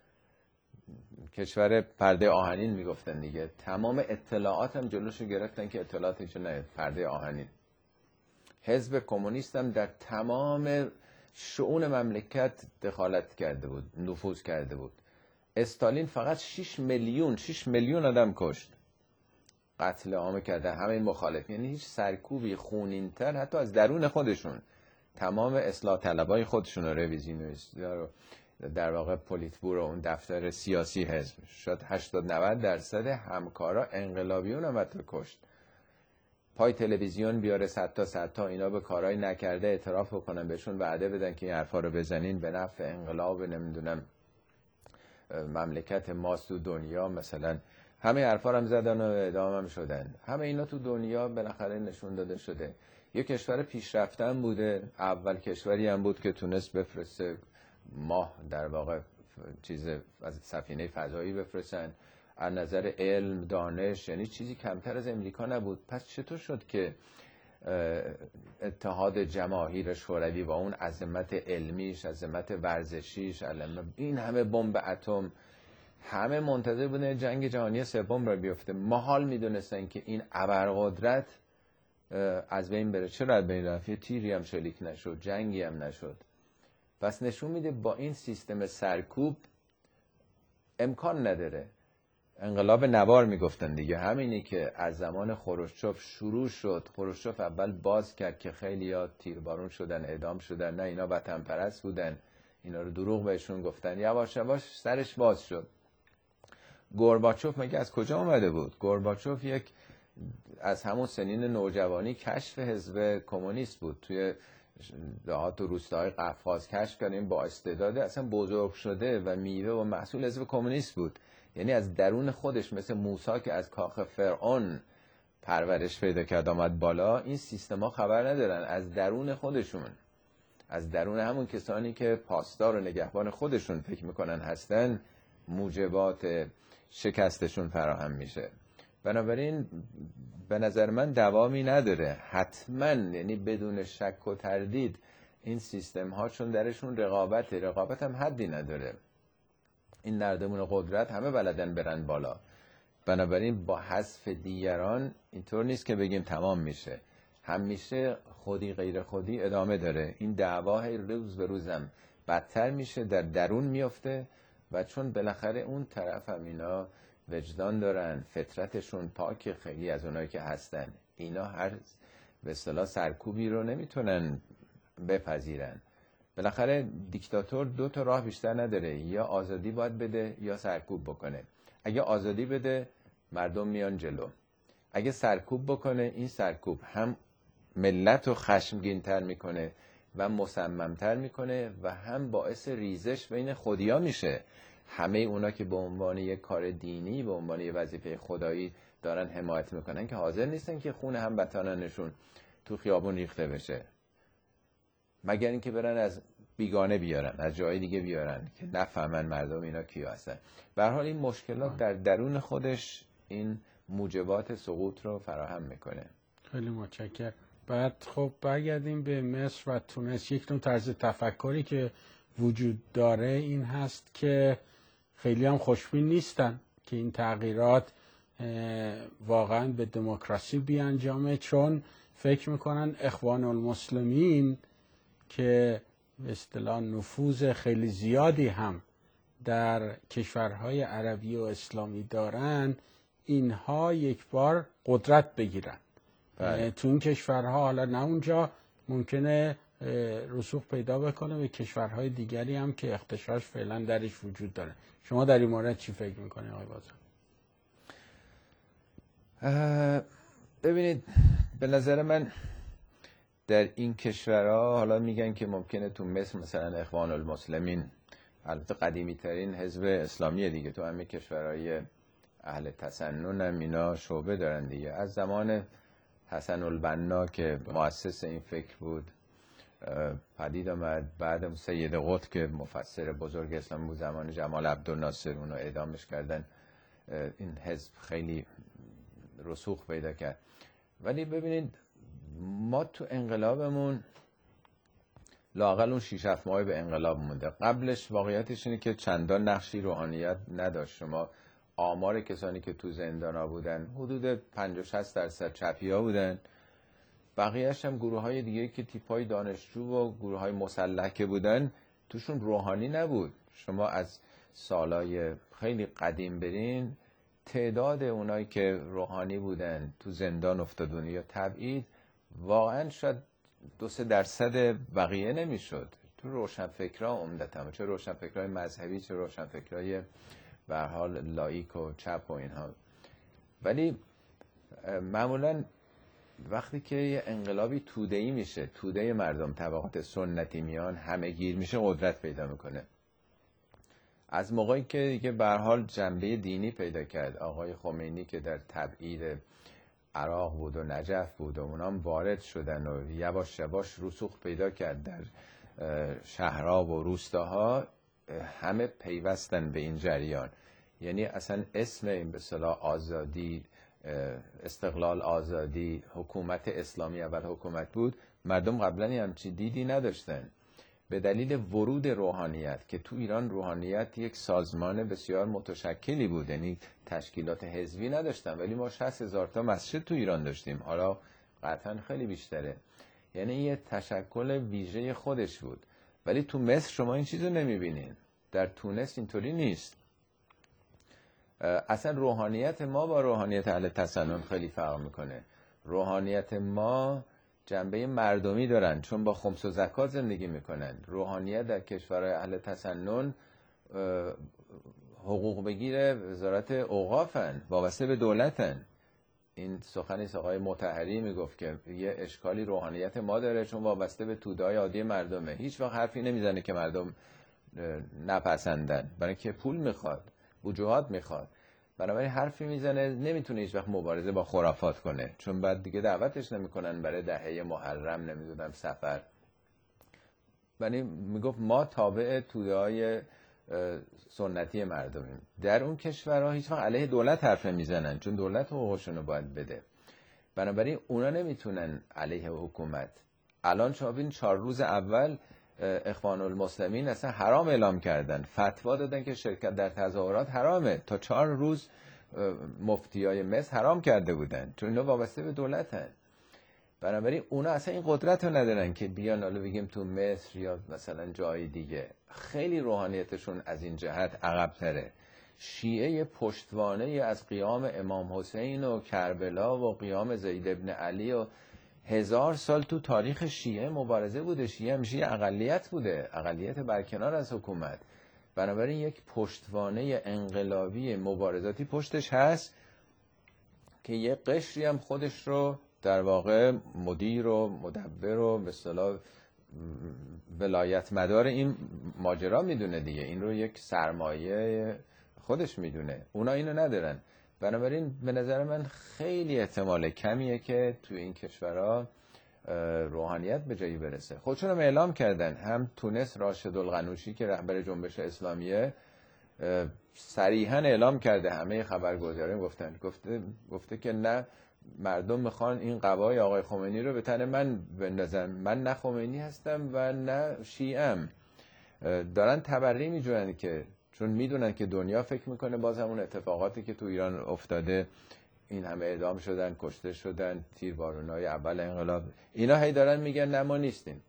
کشور پرده آهنین میگفتن دیگه. تمام اطلاعات هم جلوشو گرفتن که اطلاعاتش نه، پرده آهنین. حزب کمونیست هم در تمام شؤون مملکت دخالت کرده بود، نفوذ کرده بود. استالین فقط 6 میلیون آدم کشت، قتل عام کرده، همه مخالف. یعنی هیچ سرکوبی خونین‌تر حتی از درون خودشون، تمام اصلاح طلبای خودشون رو، رویزیونیست‌ها رو، در واقع پولیتبور و اون دفتر سیاسی حزب، شاید 80-90% همکارا انقلابیون هم حتی کشت. پای تلویزیون بیاره صد تا اینا به کارهای نکرده اعتراف بکنن، بهشون وعده بدن که این حرفا رو بزنین به نفع انقلاب، نمیدونم مملکت ماست تو دنیا مثلا. همه حرفا هم زدن و اعدام هم شدن. همه اینا تو دنیا بالاخره نشون داده شده. یه کشور پیشرفتن بوده، اول کشوری هم بود که تونست بفرسته ماه، در واقع چیز از سفینه فضایی بفرستن. از نظر علم، دانش، یعنی چیزی کمتر از امریکا نبود. پس چطور شد که اتحاد جماهیر شوروی با اون عظمت علمیش، عظمت ورزشیش، این همه بمب اتم، همه منتظر بودن جنگ جهانی سوم را بیفته، محال میدونستن که این ابرقدرت از بین بره. چرا از بین رفت؟ یه تیری هم شلیک نشد، جنگی هم نشد. پس نشون میده با این سیستم سرکوب امکان نداره. انقلاب نوار میگفتن دیگه، همینی که از زمان خروشچوف شروع شد. خروشچوف اول باز کرد که خیلی‌ها تیربارون شدن، اعدام شدن، نه اینا وطن پرست بودن، اینا رو دروغ بهشون گفتن. یواش یواش سرش باز شد. گورباچوف مگه از کجا اومده بود؟ گورباچوف یک از همون سنین نوجوانی کشف حزب کمونیست بود. توی دهات و روستاهای قفقاز کشف کردیم، با استعداده، اصلا بزرگ شده و میوه و محصول حزب کمونیست بود. یعنی از درون خودش، مثل موسی که از کاخ فرعون پرورش پیدا کرد آمد بالا، این سیستما خبر ندارن. از درون خودشون، از درون همون کسانی که پاسدار و نگهبان خودشون فکر میکنن هستن، موجبات شکستشون فراهم میشه. بنابراین به نظر من دوامی نداره حتما، یعنی بدون شک و تردید این سیستم ها، چون درشون رقابت هم حدی نداره. این نردمون قدرت همه بلدن برن بالا. بنابراین با حذف دیگران اینطور نیست که بگیم تمام میشه. همیشه خودی غیر خودی ادامه داره. این دعوا روز به روزم بدتر میشه، در درون میفته. و چون بالاخره اون طرف هم اینا وجدان دارن، فطرتشون پاک، خیلی از اونایی که هستن اینا هر به اصطلاح سرکوبی رو نمیتونن بپذیرن. بالاخره دیکتاتور دو تا راه بیشتر نداره، یا آزادی باید بده یا سرکوب بکنه. اگه آزادی بده مردم میان جلو، اگه سرکوب بکنه این سرکوب هم ملت رو خشمگین‌تر میکنه و مصمم‌تر میکنه و هم باعث ریزش بین خودیا میشه. همه اونا که به عنوان یک کار دینی، به عنوان یک وظیفه خدایی دارن حمایت میکنن، که حاضر نیستن که خون هموطنانشون تو خیابون ریخته بشه، مگر اینکه برن از بیگانه بیارن، از جای دیگه بیارن که نفهمن مردم اینا کیا هستن. به هر حال این مشکلات در درون خودش این موجبات سقوط رو فراهم میکنه. خیلی متشکرم. بعد خب برگردیم به مصر و تونس. یک نوع طرز تفکری که وجود داره این هست که خیلی هم خوشبین نیستن که این تغییرات واقعا به دموکراسی بیانجامه، چون فکر میکنن اخوان المسلمین که به اصطلاح نفوذ خیلی زیادی هم در کشورهای عربی و اسلامی دارن، اینها یک بار قدرت بگیرن. بله. تو این کشورها حالا نه اونجا ممکنه رسوخ پیدا بکنه به کشورهای دیگری هم که اغتشاش فعلا درش وجود داره. شما در این مورد چی فکر میکنید آقای بازرگان؟ ببینید به نظر من در این کشورها حالا میگن که ممکنه تو مصر مثلا اخوان المسلمین، البته قدیمی ترین حزب اسلامی دیگه، تو همه کشورهای اهل تسنن هم اینا شعبه دارن دیگه. از زمان حسن البنا که مؤسس این فکر بود پدید آمد، بعد سید قطب که مفسر بزرگ اسلام بود زمان جمال عبدالناصر اونو اعدامش کردن، این حزب خیلی رسوخ پیدا کرد. ولی ببینید ما تو انقلابمون لااقل اون 6-7 ماه به انقلاب مونده، قبلش واقعیتش اینه که چندان نقشی روحانیت نداشت. شما آمار کسانی که تو زندانا بودن حدود 50-60% چپی‌ها بودن، بقیه‌اش هم گروه‌های دیگه که تیپ‌های دانشجو و گروه‌های مسلح که بودن توشون روحانی نبود. شما از سالای خیلی قدیم برین تعداد اونایی که روحانی بودن تو زندان افتادون یا تبعید واقعا شاید 2-3% بقیه نمیشد. تو روشنفکرها عمدتاً، چه روشنفکرهای مذهبی چه روشنفکرهای به هر حال لایک و چپ و اینها. ولی معمولاً وقتی که یه انقلابی توده‌ای میشه، توده مردم طبقات سنتی میان همه گیر میشه، قدرت پیدا میکنه. از موقعی که دیگه به هر حال جنبه دینی پیدا کرد، آقای خمینی که در تبعید عراق بود و نجف بود و اونام وارد شدن و یواش یواش رسوخ پیدا کرد در شهرها و روستاها، همه پیوستن به این جریان. یعنی اصلا اسم این به اصطلاح آزادی، استقلال، آزادی، حکومت اسلامی اول حکومت بود، مردم قبلا همچین دیدی نداشتن. به دلیل ورود روحانیت که تو ایران روحانیت یک سازمان بسیار متشکلی بود، یعنی تشکیلات حزبی نداشتن، ولی ما 60,000 تا مسجد تو ایران داشتیم، حالا قطعا خیلی بیشتره. یعنی یه تشکل ویژه خودش بود. ولی تو مصر شما این چیزو نمیبینین، در تونس اینطوری نیست. اصلا روحانیت ما با روحانیت اهل تسنن خیلی فرق میکنه. روحانیت ما جنبه مردمی دارن چون با خمس و زکات زندگی میکنن. روحانیت در کشورهای اهل تسنن حقوق بگیر وزارت اوقافن، وابسته به دولتن. این سخنی آقای مطهری میگفت که یه اشکالی روحانیت ما داره چون وابسته به توده‌های عادی مردمه. هیچ وقت حرفی نمیزنه که مردم نپسندن، برای که پول میخواد، وجوهات میخواد. بنابراین حرفی میزنه نمیتونه هیچ وقت مبارزه با خرافات کنه، چون بعد دیگه دعوتش نمیکنن برای دهه محرم، نمیدونم سفر. یعنی میگفت ما تابع توده‌های سنتی مردمیم. در اون کشورها هیچ وقت علیه دولت حرف نمیزنن چون دولت حقوقشون رو باید بده. بنابراین اونا نمیتونن علیه حکومت. الان شما ببین 4 روز اول اخوان المسلمین اصلا حرام اعلام کردن، فتوا دادن که شرکت در تظاهرات حرامه. تا 4 روز مفتیای مصر حرام کرده بودن چون اینا وابسته به دولتن. بنابراین اونا اصلا این قدرت رو ندارن که بیان حالا بگیم تو مصر یا مثلا جای دیگه. خیلی روحانیتشون از این جهت عقب تره. شیعه پشتوانه از قیام امام حسین و کربلا و قیام زید ابن علی و 1000 سال تو تاریخ شیعه مبارزه بوده. شیعه همیشه اقلیت بوده، اقلیت برکنار از حکومت. بنابراین یک پشتوانه انقلابی مبارزاتی پشتش هست که یه قشری هم خودش رو در واقع مدیر و مدبر و به اصطلاح ولایت مدار این ماجرا میدونه دیگه، این رو یک سرمایه خودش میدونه. اونا اینو ندارن. بنابراین به نظر من خیلی احتمال کمیه که تو این کشورها روحانیت به جایی برسه. خودشون هم اعلام کردن، هم تونس راشد القنوشی که رهبر جنبش اسلامیه صریحا اعلام کرده، همه خبرگزاران گفته که نه، مردم میخوان این قبای آقای خمینی رو به تن من بندازن، من نه خمینی هستم و نه شیعم. دارن تبری میجوین که چون میدونن که دنیا فکر میکنه باز همون اتفاقاتی که تو ایران افتاده، این همه اعدام شدن، کشته شدن، تیربارونای اول انقلاب، اینا هی دارن میگن نه ما نیستیم.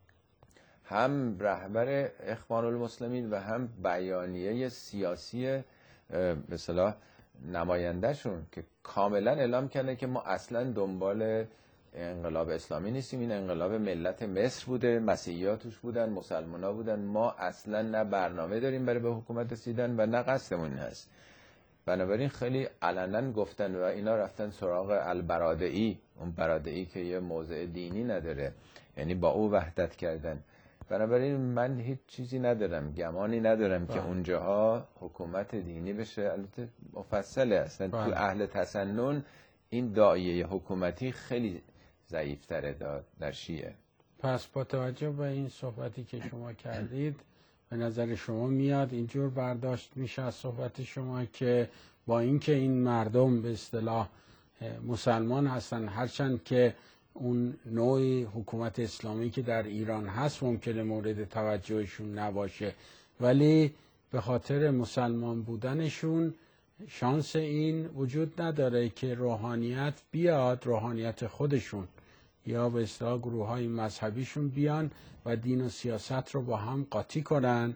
هم رهبر اخوان المسلمین و هم بیانیه سیاسی به اصطلاح نمایندهشون که کاملا اعلام کرده که ما اصلا دنبال انقلاب اسلامی نیستیم، این انقلاب ملت مصر بوده، مسیحی‌ها توش بودن، مسلمان‌ها بودن، ما اصلا نه برنامه داریم برای به حکومت رسیدن و نه قصدمون هست. بنابراین خیلی علنا گفتن و اینا رفتن سراغ البرادعی، اون برادعی که یه موضع دینی نداره، یعنی با او وحدت کردن. بنابراین من هیچ چیزی ندارم، گمانی ندارم که اونجاها حکومت دینی بشه. البته مفصله اصلا تو اهل تسنن این داعیه حکومتی خیلی ضعیف‌تره در شیعه. پس با توجه به این صحبتی که شما کردید به نظر شما میاد اینجور برداشت میشه از صحبت شما که با اینکه این مردم به اصطلاح مسلمان هستن، هرچند که اون نوع حکومت اسلامی که در ایران هست ممکنه مورد توجهشون نباشه، ولی به خاطر مسلمان بودنشون شانس این وجود نداره که روحانیت بیاد، روحانیت خودشون یا به اصطلاح گروه‌های مذهبیشون بیان و دین و سیاست رو با هم قاطی کنن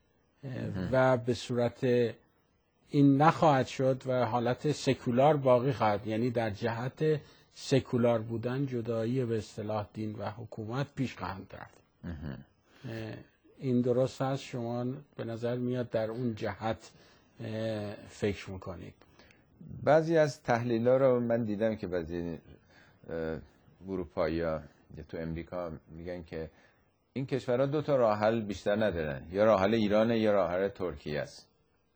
و به صورت این نخواهد شد و حالت سکولار باقی خواهد، یعنی در جهت سکولار بودن جدایی به اصطلاح دین و حکومت پیش خواهند رفت. این درست هست؟ شما به نظر میاد در اون جهت فکر میکنید؟ بعضی از تحلیل‌ها رو من دیدم که بعضی اروپایی‌ها یا تو امریکا میگن که این کشورها دو تا راه حل بیشتر ندارن، یا راه حل ایرانه یا راه حل ترکیه است.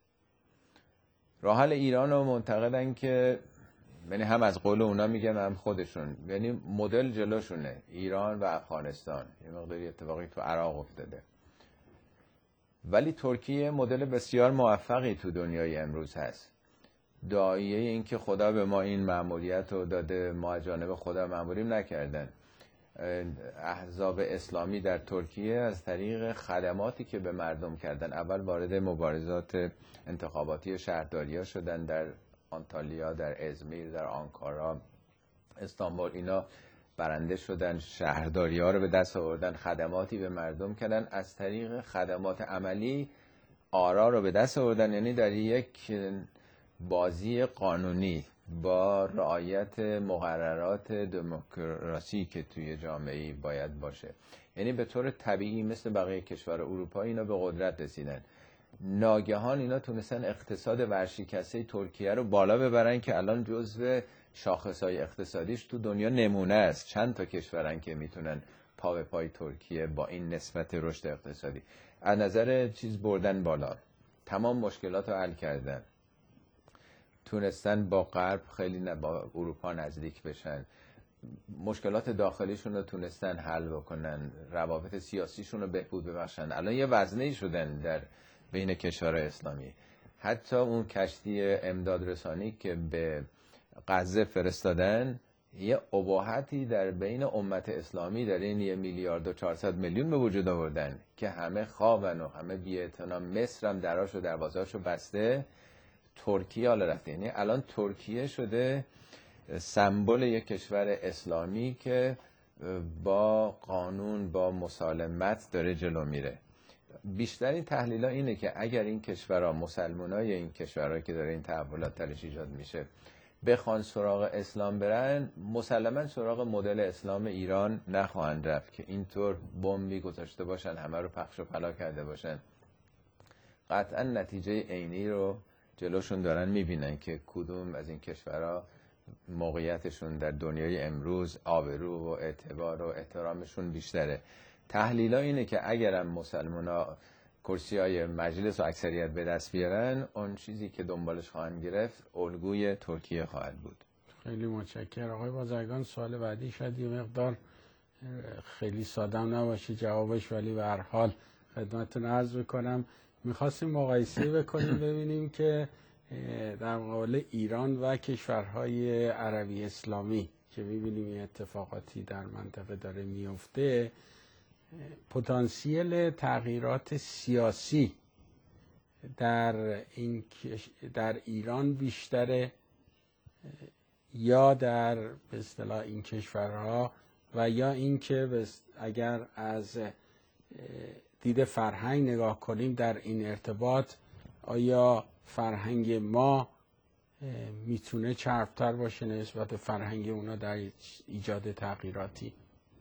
راه حل ایران رو معتقدن که یعنی هم از قول اونا میگن هم خودشون، یعنی مدل جلوشونه، ایران و افغانستان، یه مقداری اتفاقی تو عراق افتاده. ولی ترکیه مدل بسیار موفقی تو دنیای امروز هست. داعیه این که خدا به ما این مأموریت رو داده، ما از جانب خدا مأموریم نکردن. احزاب اسلامی در ترکیه از طریق خدماتی که به مردم کردن، اول وارد مبارزات انتخاباتی شهرداری‌ها شدن، در آنتالیا، در ازمیر، در آنکارا، استانبول، اینا برنده شدن، شهرداری‌ها رو به دست آوردن، خدماتی به مردم کردن، از طریق خدمات عملی آرا رو به دست آوردن. یعنی در یک بازی قانونی با رعایت مقررات دموکراسی که توی جامعه باید باشه، یعنی به طور طبیعی مثل بقیه کشور اروپا اینا به قدرت رسیدن. ناگهان اینا تونستن اقتصاد ورشکسته ترکیه رو بالا ببرن که الان جزو شاخصهای اقتصادیش تو دنیا نمونه است. چند تا کشورن که میتونن پا به پای ترکیه با این نسبت رشد اقتصادی از نظر چیز بردن بالا، تمام مشکلات رو حل کردن، تونستن با غرب خیلی با اروپا نزدیک بشن، مشکلات داخلیشون رو تونستن حل بکنن، روابط سیاسیشون رو بهبود ببخشن. الان یه وزنه‌ای شدن در بین کشور اسلامی. حتی اون کشتی امداد رسانی که به غزه فرستادن یه اباحتی در بین امت اسلامی در این 1,400,000,000 به وجود آوردن که همه خوابن و همه بی‌اعتنا. مصر هم دراش و دروازه‌اشو بسته، ترکیه حالا رفته. یعنی الان ترکیه شده سمبل یک کشور اسلامی که با قانون، با مسالمت داره جلو میره. بیشترین تحلیل‌ها اینه که اگر این کشورها، مسلمانای این کشورها که داره این تحولات درش ایجاد میشه، بخوان سراغ اسلام برن، مسلماً سراغ مدل اسلام ایران نخواهند رفت که اینطور بمبی گذاشته باشن، همه رو پخش و پلا کرده باشن. قطعاً نتیجه عینی رو جلوشون دارن میبینن که کدوم از این کشورها موقعیتشون در دنیای امروز، آبرو و اعتبار و احترامشون بیشتره. تحلیلا اینه که اگرم مسلمانا کرسی‌های مجلس و اکثریت به دست بیارن، اون چیزی که دنبالش خواهند گرفت الگوی ترکیه خواهد بود. خیلی متشکرم آقای بازرگان. سوال بعدی شاید یه مقدار خیلی سادم نباشه جوابش، ولی به هر حال خدمتتون عرض بکنم. میخواستیم مقایسه بکنیم ببینیم که در مقابل ایران و کشورهای عربی اسلامی که می‌بینیم این اتفاقاتی در منطقه داره میفته، پتانسیل تغییرات سیاسی در ایران بیشتره یا در به اصطلاح این کشورها، و یا اینکه اگر از دید فرهنگ نگاه کنیم در این ارتباط، آیا فرهنگ ما میتونه چربتر باشه نسبت به فرهنگ اونا در ایجاد تغییراتی؟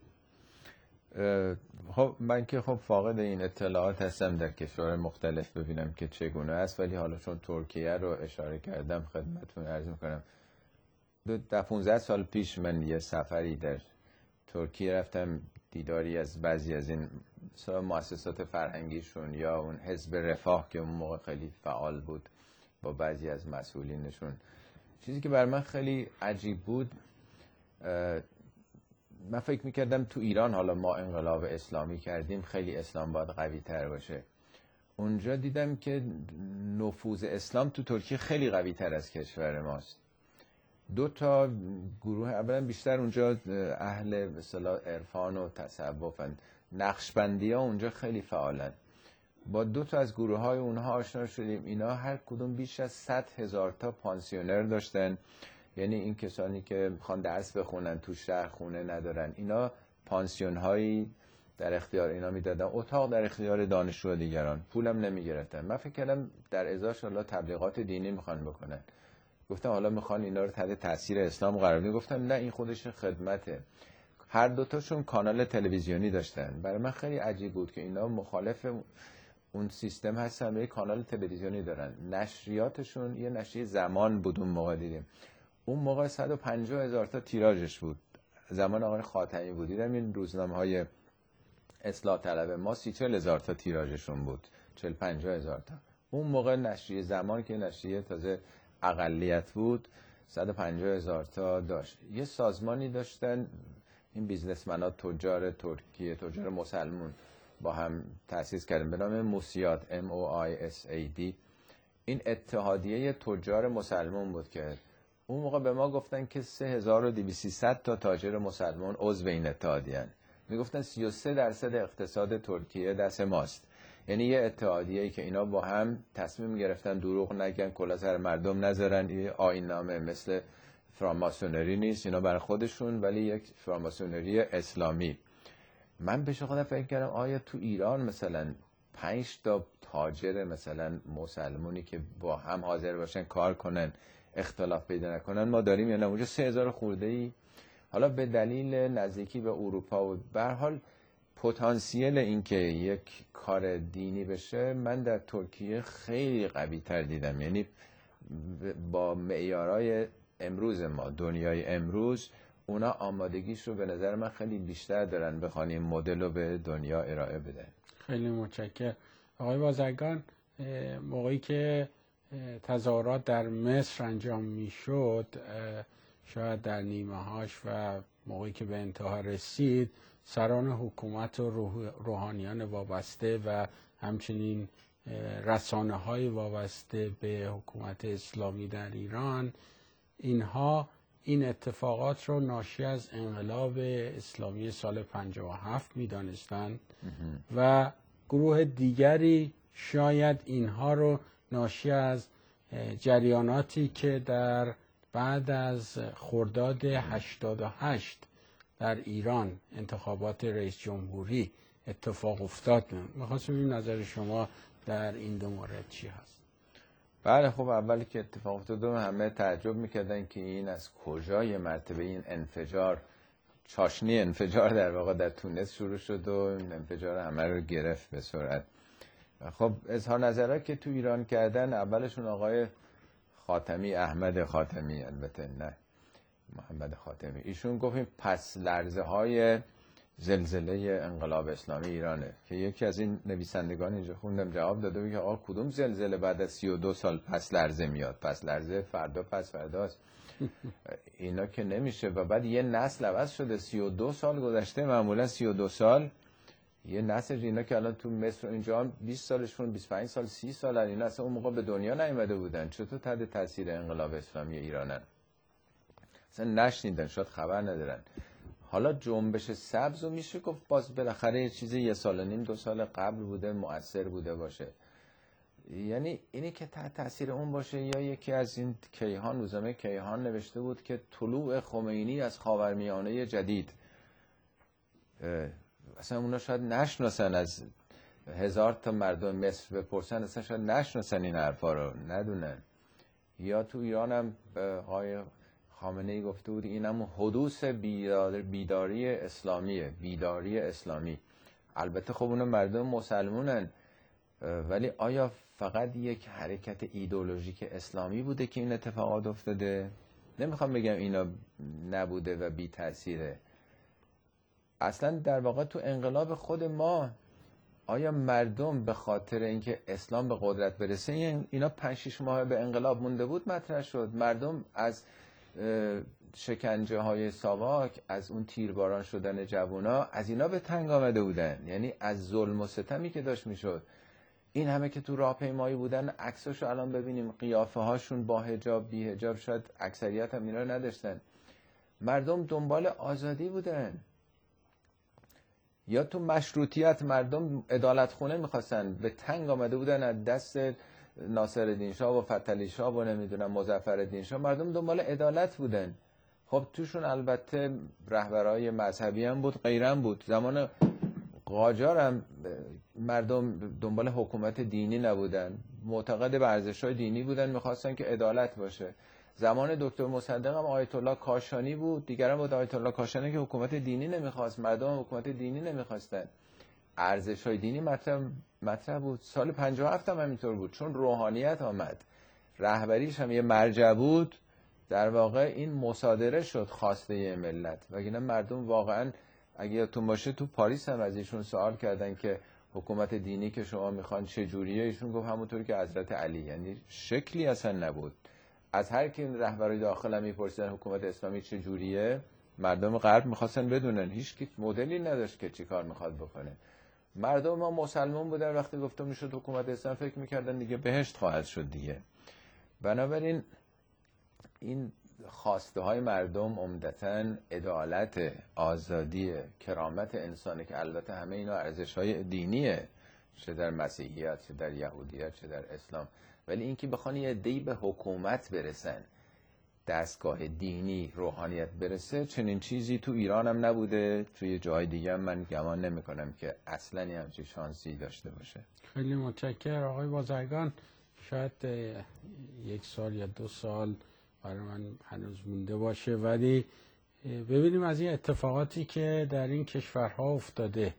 خب من که خب فاقد این اطلاعات هستم در کشور مختلف ببینم که چگونه است، ولی حالا چون ترکیه رو اشاره کردم خدمتتون عرض میکنم 15 سال پیش من یه سفری در ترکیه رفتم، دیداری از بعضی از این مؤسسات فرهنگیشون یا اون حزب رفاه که اون موقع خیلی فعال بود با بعضی از مسئولینشون. چیزی که بر من خیلی عجیب بود، من فکر میکردم تو ایران حالا ما انقلاب اسلامی کردیم خیلی اسلام باید قوی تر باشه. اونجا دیدم که نفوذ اسلام تو ترکیه خیلی قوی تر از کشور ماست. 2 تا گروه، اولا بیشتر اونجا اهل به اصطلاح عرفان و تصوفن، نقشبندی‌ها اونجا خیلی فعالن. با 2 تا از گروه‌های اونها آشنا شدیم. اینا هر کدوم بیش از 100,000 تا پانسیونر داشتن، یعنی این کسانی که میخوان درس بخونن تو شهر خونه ندارن، اینا پانسیون‌هایی در اختیار اینا میدادن، اتاق در اختیار دانشجو دیگران، پولم نمیگرفتن. من فکر کردم در ازاش حالا تبلیغات دینی میخوان بکنن. گفتم حالا میخوان اینا رو تحت تاثیر اسلام قرار بدن. گفتم نه، این خودش خدمته. هر 2 تاشون کانال تلویزیونی داشتن. برای من خیلی عجیب بود که اینا مخالف اون سیستم هستن، یه کانال تلویزیونی دارن. نشریاتشون یه نشریه زمان بود اون موقع دیدیم. اون موقع 150,000 تا تیراژش بود. زمان آقای خاتمی بود. دیدم این روزنامه‌های اصلاح طلب ما 30-40,000 تا تیراژشون بود. 40-50,000 تا. اون موقع نشریه زمان که نشریه تازه اقلیت بود 150,000 تا داشت. یه سازمانی داشتن این بیزنسمن‌ها، تجار ترکیه، تجار مسلمون با هم تأسیس کردن به نام موسیاد، MOISAD. این اتحادیه تجار مسلمون بود که اون موقع به ما گفتن که 3200 تا تاجر مسلمان عضو این اتحادیه هستند. میگفتن 33% اقتصاد ترکیه دست ماست. یعنی یه اتحادیه‌ای که اینا با هم تصمیم گرفتن دروغ نگن، کلا سر مردم نذارن. یه آیین‌نامه مثل فراماسونری نیست، اینا برای خودشون، ولی یک فراماسونری اسلامی. من به خودم فکر کردم آیا تو ایران مثلا 5 تا تاجر مثلا مسلمونی که با هم حاضر باشن کار کنن، اختلاف پیدا نکنن ما داریم یا نه؟ اونجا 3000 خورده‌ای. حالا به دلیل نزدیکی به اروپا و به هر حال پتانسیل این که یک کار دینی بشه من در ترکیه خیلی قوی تر دیدم. یعنی با معیارهای امروز ما، دنیای امروز، اونا آمادگیش رو به نظر من خیلی بیشتر دارن بخوان این مدل رو به دنیا ارائه بدن. خیلی متشکرم. آقای بازرگان، موقعی که تظاهرات در مصر انجام میشد، شاید در نیمه هاش و موقعی که به انتها رسید، سران حکومت و روحانیان وابسته و همچنین رسانه های وابسته به حکومت اسلامی در ایران، اینها این اتفاقات رو ناشی از انقلاب اسلامی سال 57 می‌دانستند و گروه دیگری شاید اینها رو ناشی از جریاناتی که در بعد از خرداد 88 در ایران انتخابات رئیس جمهوری اتفاق افتاد. می‌خواستم این نظر شما در این 2 مورد چی هست؟ بله، خب اولی که اتفاق افتاد همه تعجب میکردن که این از کجای مرتبه این انفجار، چاشنی انفجار در واقع در تونس شروع شد و این انفجار همه رو گرفت به سرعت. خب اظهار نظرها که تو ایران کردن، اولشون آقای خاتمی، احمد خاتمی، البته نه محمد خاتمی، ایشون گفت این پس لرزه های زلزله انقلاب اسلامی ایرانه، که یکی از این نویسندگان اینجا خوندم جواب داده بود که آقا کدوم زلزله بعد از 32 سال پس لرزه میاد؟ پس لرزه فردا پس فرداست. اینا که نمیشه. و بعد یه نسل عوض شده، 32 سال گذشته، معمولا 32 سال یه نسل. اینا که الان تو مصر اینجا 20 سالشون، 25 سال، 30 سال، اینا اصلا اون موقع به دنیا نیومده بودن، چطور تحت تاثیر انقلاب اسلامی ایرانن؟ اصلا نشنیدن، شاید خبر ندارن. حالا جنبش سبز رو میشه گفت باز بالاخره یه چیزی 1.5 سال 2 سال قبل بوده، مؤثر بوده باشه. یعنی اینی که تحت تاثیر اون باشه. یا یکی از این کیهان، روزنامه کیهان نوشته بود که طلوع خمینی از خاورمیانه جدید. اصلا اونا شاید نشناسن، از 1000 تا مردم مصر بپرسن اصلا شاید نشناسن این حرفا رو، ندونن. یا تو ایران هم آقای خامنه‌ای گفته بود اینم حدوث بیداری اسلامیه، بیداری اسلامی. البته خب اون مردم مسلمونن، ولی آیا فقط یک حرکت ایدئولوژیک اسلامی بوده که این اتفاقات افتاده؟ نمیخوام بگم اینا نبوده و بی تأثیره. اصلا در واقع تو انقلاب خود ما آیا مردم به خاطر اینکه اسلام به قدرت برسه اینا 5-6 ماه به انقلاب مونده بود مطرح شد؟ مردم از شکنجه های ساواک، از اون تیرباران شدن جوونا، از اینا به تنگ آمده بودن. یعنی از ظلم و ستمی که داشت میشد. این همه که تو راهپیمایی بودن عکساشو الان ببینیم، قیافه هاشون با حجاب بی حجاب، شاید اکثریت هم اینا رو نداشتن. مردم دنبال آزادی بودن. یا تو مشروطیت مردم عدالت خونه میخواستن، به تنگ آمده بودن از دست ناصرالدین شاه و فتحعلی شاه و نمیدونم مظفرالدین شاه، مردم دنبال عدالت بودن. خب توشون البته رهبرای مذهبی هم بود، غیرم بود. زمان قاجار هم مردم دنبال حکومت دینی نبودن، معتقد به ارزش‌های دینی بودن، میخواستن که عدالت باشه. زمان دکتر مصدق هم آیت الله کاشانی بود، دیگران بود آیت الله کاشانی که حکومت دینی نمیخواست، مردم حکومت دینی نمیخواستن. ارزش‌های دینی مطرح بود. سال 57 هم همینطور بود، چون روحانیت آمد، رهبریش هم یه مرجع بود، در واقع این مصادره شد خواسته ملت. وگرنه مردم واقعا اگه یادتون باشه تو پاریس هم از ایشون سوال کردن که حکومت دینی که شما میخوان چه جوریه، ایشون گفت همونطوری که حضرت علی. یعنی شکلی اصلا نبود. از هر کی رهبرای داخل هم میپرسیدن حکومت اسلامی چه جوریه، مردم غرب میخواستن بدونن، هیچ کی مدلی نداشت که چی کار میخواد بکنه. مردم ما مسلمان بودن، وقتی گفتم میشد حکومت اسلام فکر میکردن دیگه بهشت خواهد شد دیگه. بنابراین این خواسته های مردم عمدتاً عدالت، آزادی، کرامت انسانی که البته همه اینا ارزش های دینیه، چه در مسیحیت، چه در یهودیت، چه در اسلام. ولی اینکه بخوان یه عده‌ای به حکومت برسن، دستگاه دینی، روحانیت برسه، چنین چیزی تو ایران هم نبوده. توی جای دیگه هم من گمان نمی کنم که اصلاً همچین شانسی داشته باشه. خیلی متشکرم آقای بازرگان. شاید 1 سال یا 2 سال برای من هنوز مونده باشه، ولی ببینیم از این اتفاقاتی که در این کشورها افتاده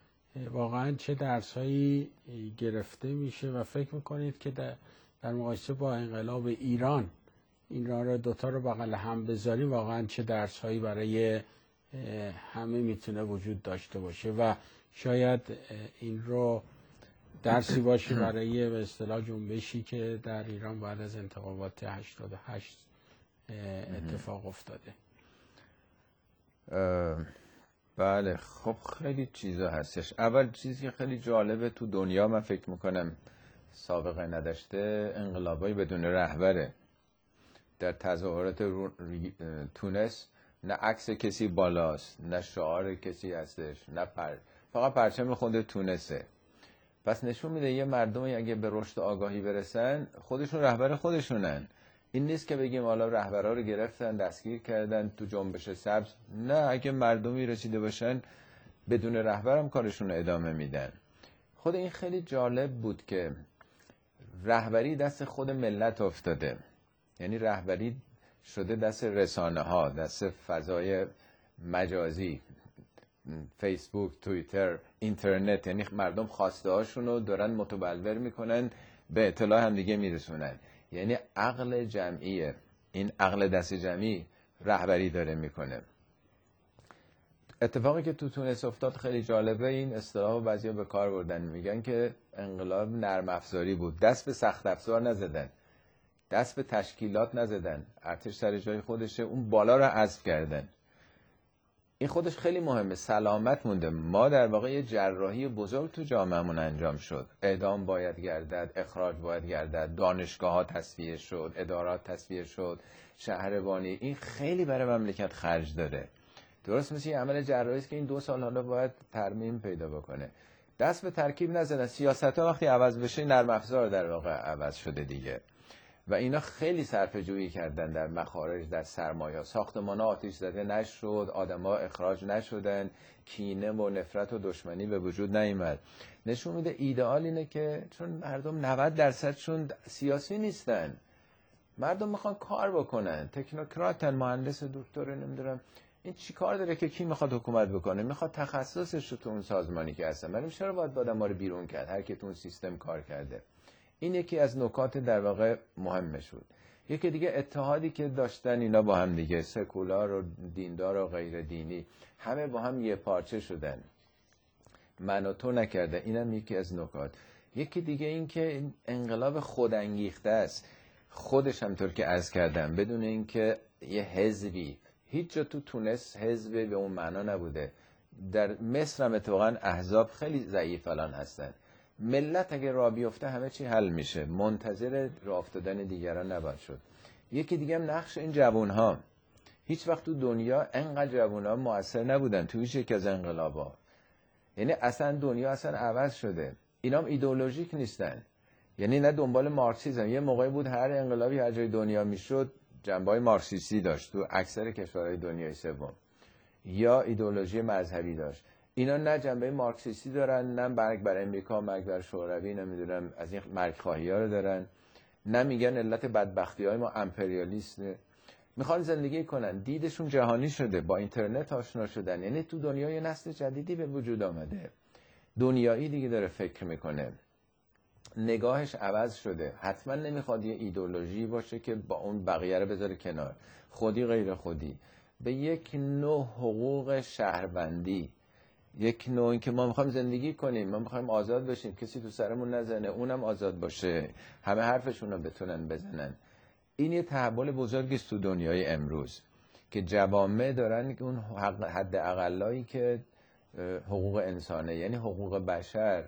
واقعا چه درسایی گرفته میشه و فکر میکنید که در مقایسه با انقلاب ایران این رو دوتا رو بغل هم بذاری واقعا چه درسهایی برای همه میتونه وجود داشته باشه و شاید این رو درسی باشه برای به اصطلاح جنبشی که در ایران بعد از انتخابات 88 اتفاق افتاده. بله خب خیلی چیزا هستش. اول چیزی که خیلی جالبه تو دنیا من فکر میکنم سابقه نداشته، انقلابای بدون رهبره. در تظاهرات تونس نه عکس کسی بالاست، نه شعار کسی هستش، نه فقط پرچم خود تونسه. پس نشون میده یه مردمی اگه به رشد آگاهی برسن خودشون رهبر خودشونن. این نیست که بگیم حالا رهبرا رو گرفتن دستگیر کردن تو جنبش سبز. نه، اگه مردمی رسیده باشن بدون رهبرم کارشون رو ادامه میدن. خود این خیلی جالب بود که رهبری دست خود ملت افتاده. یعنی رهبری شده دست رسانه ها، دست فضای مجازی، فیسبوک، توییتر، اینترنت. یعنی مردم خواسته هاشون رو دارن متبلور میکنن، به اطلاع هم دیگه میرسونن. یعنی عقل جمعیه، این عقل دست جمعی رهبری داره میکنه. اتفاقی که تو تونس افتاد خیلی جالبه. این اصطلاح بعضیا به کار بردن، میگن که انقلاب نرم افزاری بود. دست به سخت افزار نزدن، دست به تشکیلات نزدن، ارتش سر جای خودشه، اون بالا رو حذف کردن. این خودش خیلی مهمه، سلامت مونده. ما در واقع یه جراحی بزرگ تو جامعهمون انجام شد. اعدام باید گردد، اخراج باید گردد، دانشگاه ها تصفیه شد، ادارات تصفیه شد، شهربانی. این خیلی برای مملکت خرج داره. درست مثل یه عمل جراحی است که این 2 سال حالا باید ترمیم پیدا بکنه. دست به ترکیب نزدن. سیاست ها وقتی عوض بشه نرم افزار در واقع عوض شده دیگه. و اینا خیلی صرفه‌جویی کردن در مخارج، در سرمایه. ساختمان‌ها آتش زده نشد، آدم‌ها اخراج نشدن، کینه و نفرت و دشمنی به وجود نیامد. نشون میده ایدئال اینه که چون مردم 90% چون سیاسی نیستن، مردم میخوان کار بکنن، تکنوکراتن، مهندس، دکتر، نمیدونم این چی کار داره که کی میخواد حکومت بکنه؟ میخواد تخصصش رو تو اون سازمانی که هستن. ولی چرا باید آدم ما رو بیرون کرد هر کی تو اون سیستم کار کرده؟ این یکی از نکات در واقع مهمش بود. یکی دیگه اتحادی که داشتن اینا با هم دیگه، سکولار و دیندار و غیر دینی، همه با هم یه پارچه شدن، من و تو نکرده. اینم یکی از نکات. یکی دیگه این که انقلاب خودانگیخته است، خودش هم طور که عرض کردم بدون اینکه یه حزبی، هیچ جا تو تونس حزب به اون معنا نبوده. در مصر هم اتفاقا احزاب خیلی ضعیف الان هستن. ملت اگه راه بیفته همه چی حل میشه، منتظر راه افتادن دیگران نباید شد. یکی دیگه هم نقش این جوانها، هیچ وقت تو دنیا انقدر جوانها موثر نبودن تو هیچ یک از انقلابا. یعنی اصلا دنیا اصلا عوض شده. اینا هم ایدئولوژیک نیستن، یعنی نه دنبال مارکسیسم. یه موقعی بود هر انقلابی هر جای دنیا میشد جنبه‌های مارکسیستی داشت تو اکثر کشورهای دنیای سوم، یا ایدئولوژی مذهبی داشت. اینا نه جنبه مارکسیستی دارن، نه مرگ بر امریکا، مرگ بر شوروی، نمیدونم از این مرگ خواهی ها رو دارن، نه میگن علت بدبختی های ما امپریالیسته. میخوان زندگی کنن، دیدشون جهانی شده، با اینترنت آشنا شدن. یعنی تو دنیا یه نسل جدیدی به وجود آمده، دنیایی دیگه داره فکر میکنه، نگاهش عوض شده. حتما نمیخواد یه ایدئولوژی باشه که با اون بقیه رو بذاره کنار، خودی غیر خودی، به یک نوع حقوق شهروندی، یک نوعی که ما میخوایم زندگی کنیم، ما میخوایم آزاد بشیم، کسی تو سرمون نزنه، اونم آزاد باشه، همه حرفشون رو بتونن بزنن. این یه تحول بزرگی است تو دنیای امروز که جوامع دارن اون حد اقلایی که حقوق انسانه، یعنی حقوق بشر،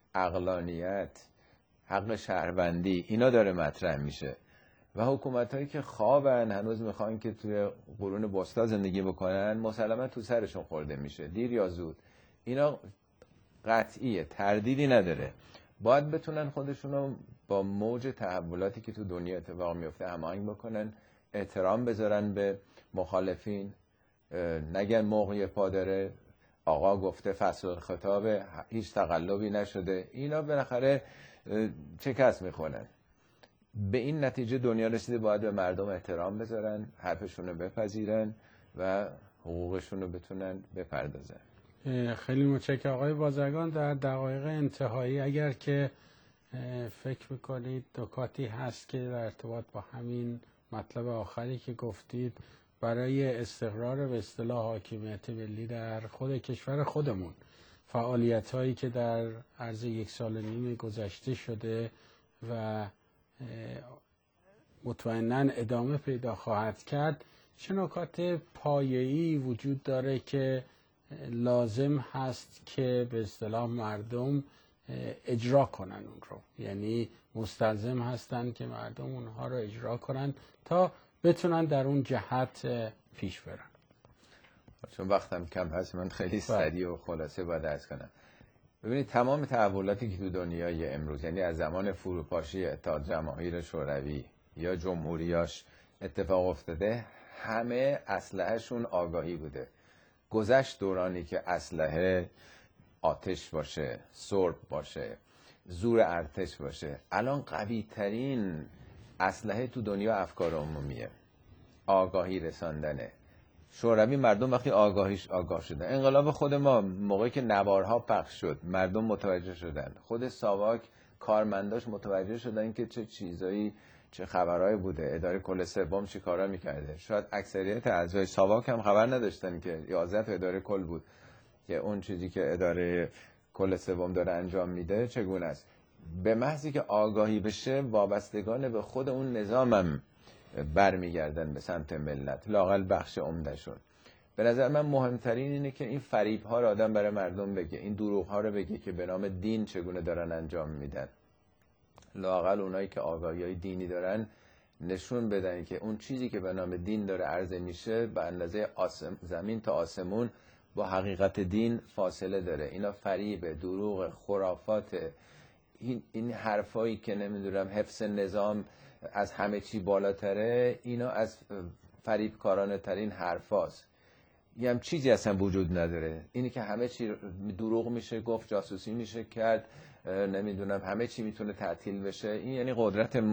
عقلانیت، حق شهروندی، اینا داره مطرح میشه. و حکومتایی که خوابن هنوز میخوان که توی قرون وسطا زندگی بکنن، مسلما تو سرشون خورده میشه دیر یا زود. اینا قطعیه، تردیدی نداره. باید بتونن خودشونو با موج تحولاتی که تو دنیا اتفاق میفته هماهنگ بکنن، احترام بذارن به مخالفین، نگن موقع پا داره، آقا گفته فصل خطاب، هیچ تقلبی نشده. اینا بالاخره شکست میخونن. به این نتیجه دنیا رسیده باید به مردم احترام بذارن، حرفشون رو بپذیرن و حقوقشون رو بتونن بپردازن. خیلی متشکرم آقای بازرگان. در دقایق انتهایی اگر که فکر میکنید نکاتی هست که در ارتباط با همین مطلب آخری که گفتید برای استقرار به اصطلاح حاکمیت ملی در خود کشور خودمون، فعالیت هایی که در عرض 1.5 سال گذشته شده و مطمئناً ادامه پیدا خواهد کرد، چه نکات پایه‌ای وجود داره که لازم هست که به اصطلاح مردم اجرا کنن اون رو، یعنی مستلزم هستن که مردم اونها رو اجرا کنن تا بتونن در اون جهت پیش برن؟ چون وقتم کم هست من خیلی سریع و خلاصه باید عرض کنم. ببینید تمام تحولاتی که تو دنیای امروز، یعنی از زمان فروپاشی اتحاد جماهیر شوروی یا جمهوریاش اتفاق افتاده، همه اسلحه‌شون آگاهی بوده. گذشت دورانی که اسلحه آتش باشه، سرب باشه، زور ارتش باشه. الان قوی ترین اسلحه تو دنیا افکار عمومیه، آگاهی رساندنه. شوروی مردم وقتی آگاه شدن، انقلاب خود ما موقعی که نوارها پخش شد مردم متوجه شدن، خود ساواک کارمنداش متوجه شدن که چه چیزایی، چه خبرایی بوده، اداره کل سوم چی کارا میکرده. شاید اکثریت اعضای ساواک هم خبر نداشتن که 11 تا اداره کل بود که اون چیزی که اداره کل سوم داره انجام میده چگونه است. به محضی که آگاهی بشه وابستگان به خود اون نظامم برمیگردن به سمت ملت، لااقل بخش عمدهشون. به نظر من مهمترین اینه که این فریب ها رو آدم برای مردم بگه، این دروغ ها رو بگه که به نام دین چگونه دارن انجام میدن. لااقل اونایی که آگاهی های دینی دارن نشون بدن که اون چیزی که به نام دین داره عرضه میشه به اندازه زمین تا آسمون با حقیقت دین فاصله داره. اینا فریب، دروغ، خرافات، این حرفایی که نمیدونم حفظ نظام از همه چی بالاتره، اینا از فریبکارانه ترین حرفاست. یه هم چیزی اصلا وجود نداره. اینی که همه چی دروغ میشه گفت، جاسوسی میشه کرد، نمیدونم همه چی میتونه تعطیل بشه، این یعنی قدرت ما.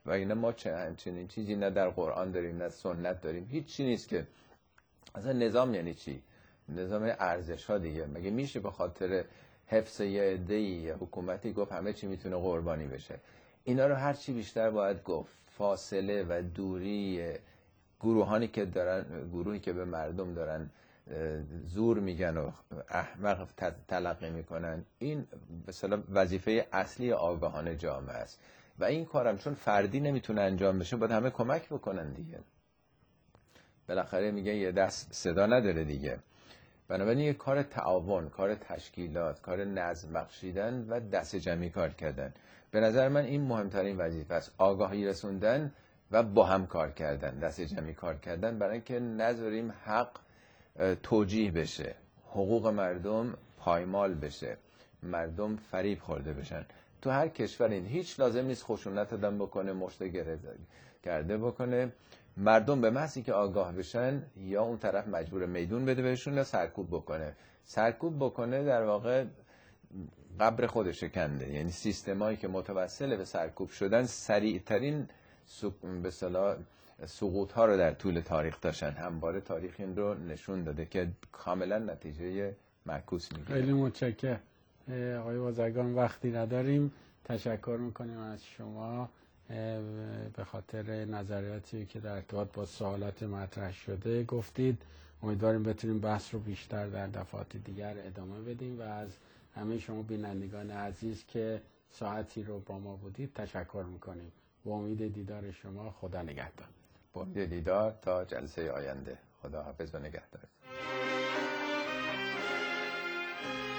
و اینا ما چنین چیزی نه در قرآن داریم نه سنت داریم، هیچ چی نیست که اصلا نظام یعنی چی؟ نظام ارزش ها دیگه. مگه میشه به خاطر حفظ یه عده‌ای یا حکومتی گفت همه چی میتونه قربانی بشه؟ اینا رو هر چی بیشتر باید گفت. فاصله و دوری گروهی که به مردم دارن زور میگن و احمق تلقی میکنن، این مثلا وظیفه اصلی آگاهان جامعه است و این کارم چون فردی نمیتونه انجام بشه باید همه کمک بکنن دیگه. بالاخره میگه یه دست صدا نداره دیگه. بنابراین یه کار تعاون، کار تشکیلات، کار نظم بخشیدن و دست جمعی کار کردن. به نظر من این مهمترین وظیفه است، آگاهی رسوندن و با هم کار کردن، دست جمعی کار کردن، برای اینکه نذاریم حق توجیه بشه، حقوق مردم پایمال بشه، مردم فریب خورده بشن. تو هر کشور این هیچ لازم نیست خشونت آدم بکنه، مشت کرده بکنه. مردم به محضی که آگاه بشن یا اون طرف مجبور میدون بده بهشون یا سرکوب بکنه در واقع قبر خودش کنده. یعنی سیستمایی که متوسل به سرکوب شدن سریعترین به اصطلاح سقوط ها رو در طول تاریخ داشتن. همواره تاریخ این رو نشون داده که کاملا نتیجه معکوس میگیره. خیلی متشکرم آقای بازرگان، وقتی نداریم. تشکر میکنیم از شما به خاطر نظریاتی که در ارتباط با سوالات مطرح شده گفتید. امیدواریم بتونیم بحث رو بیشتر در دفعات دیگر ادامه بدیم و از همه شما بینندگان عزیز که ساعتی رو با ما بودید تشکر میکنیم. با امید دیدار شما، خدا نگهدار. با امید دیدار تا جلسه آینده. خدا حافظ و نگهدار.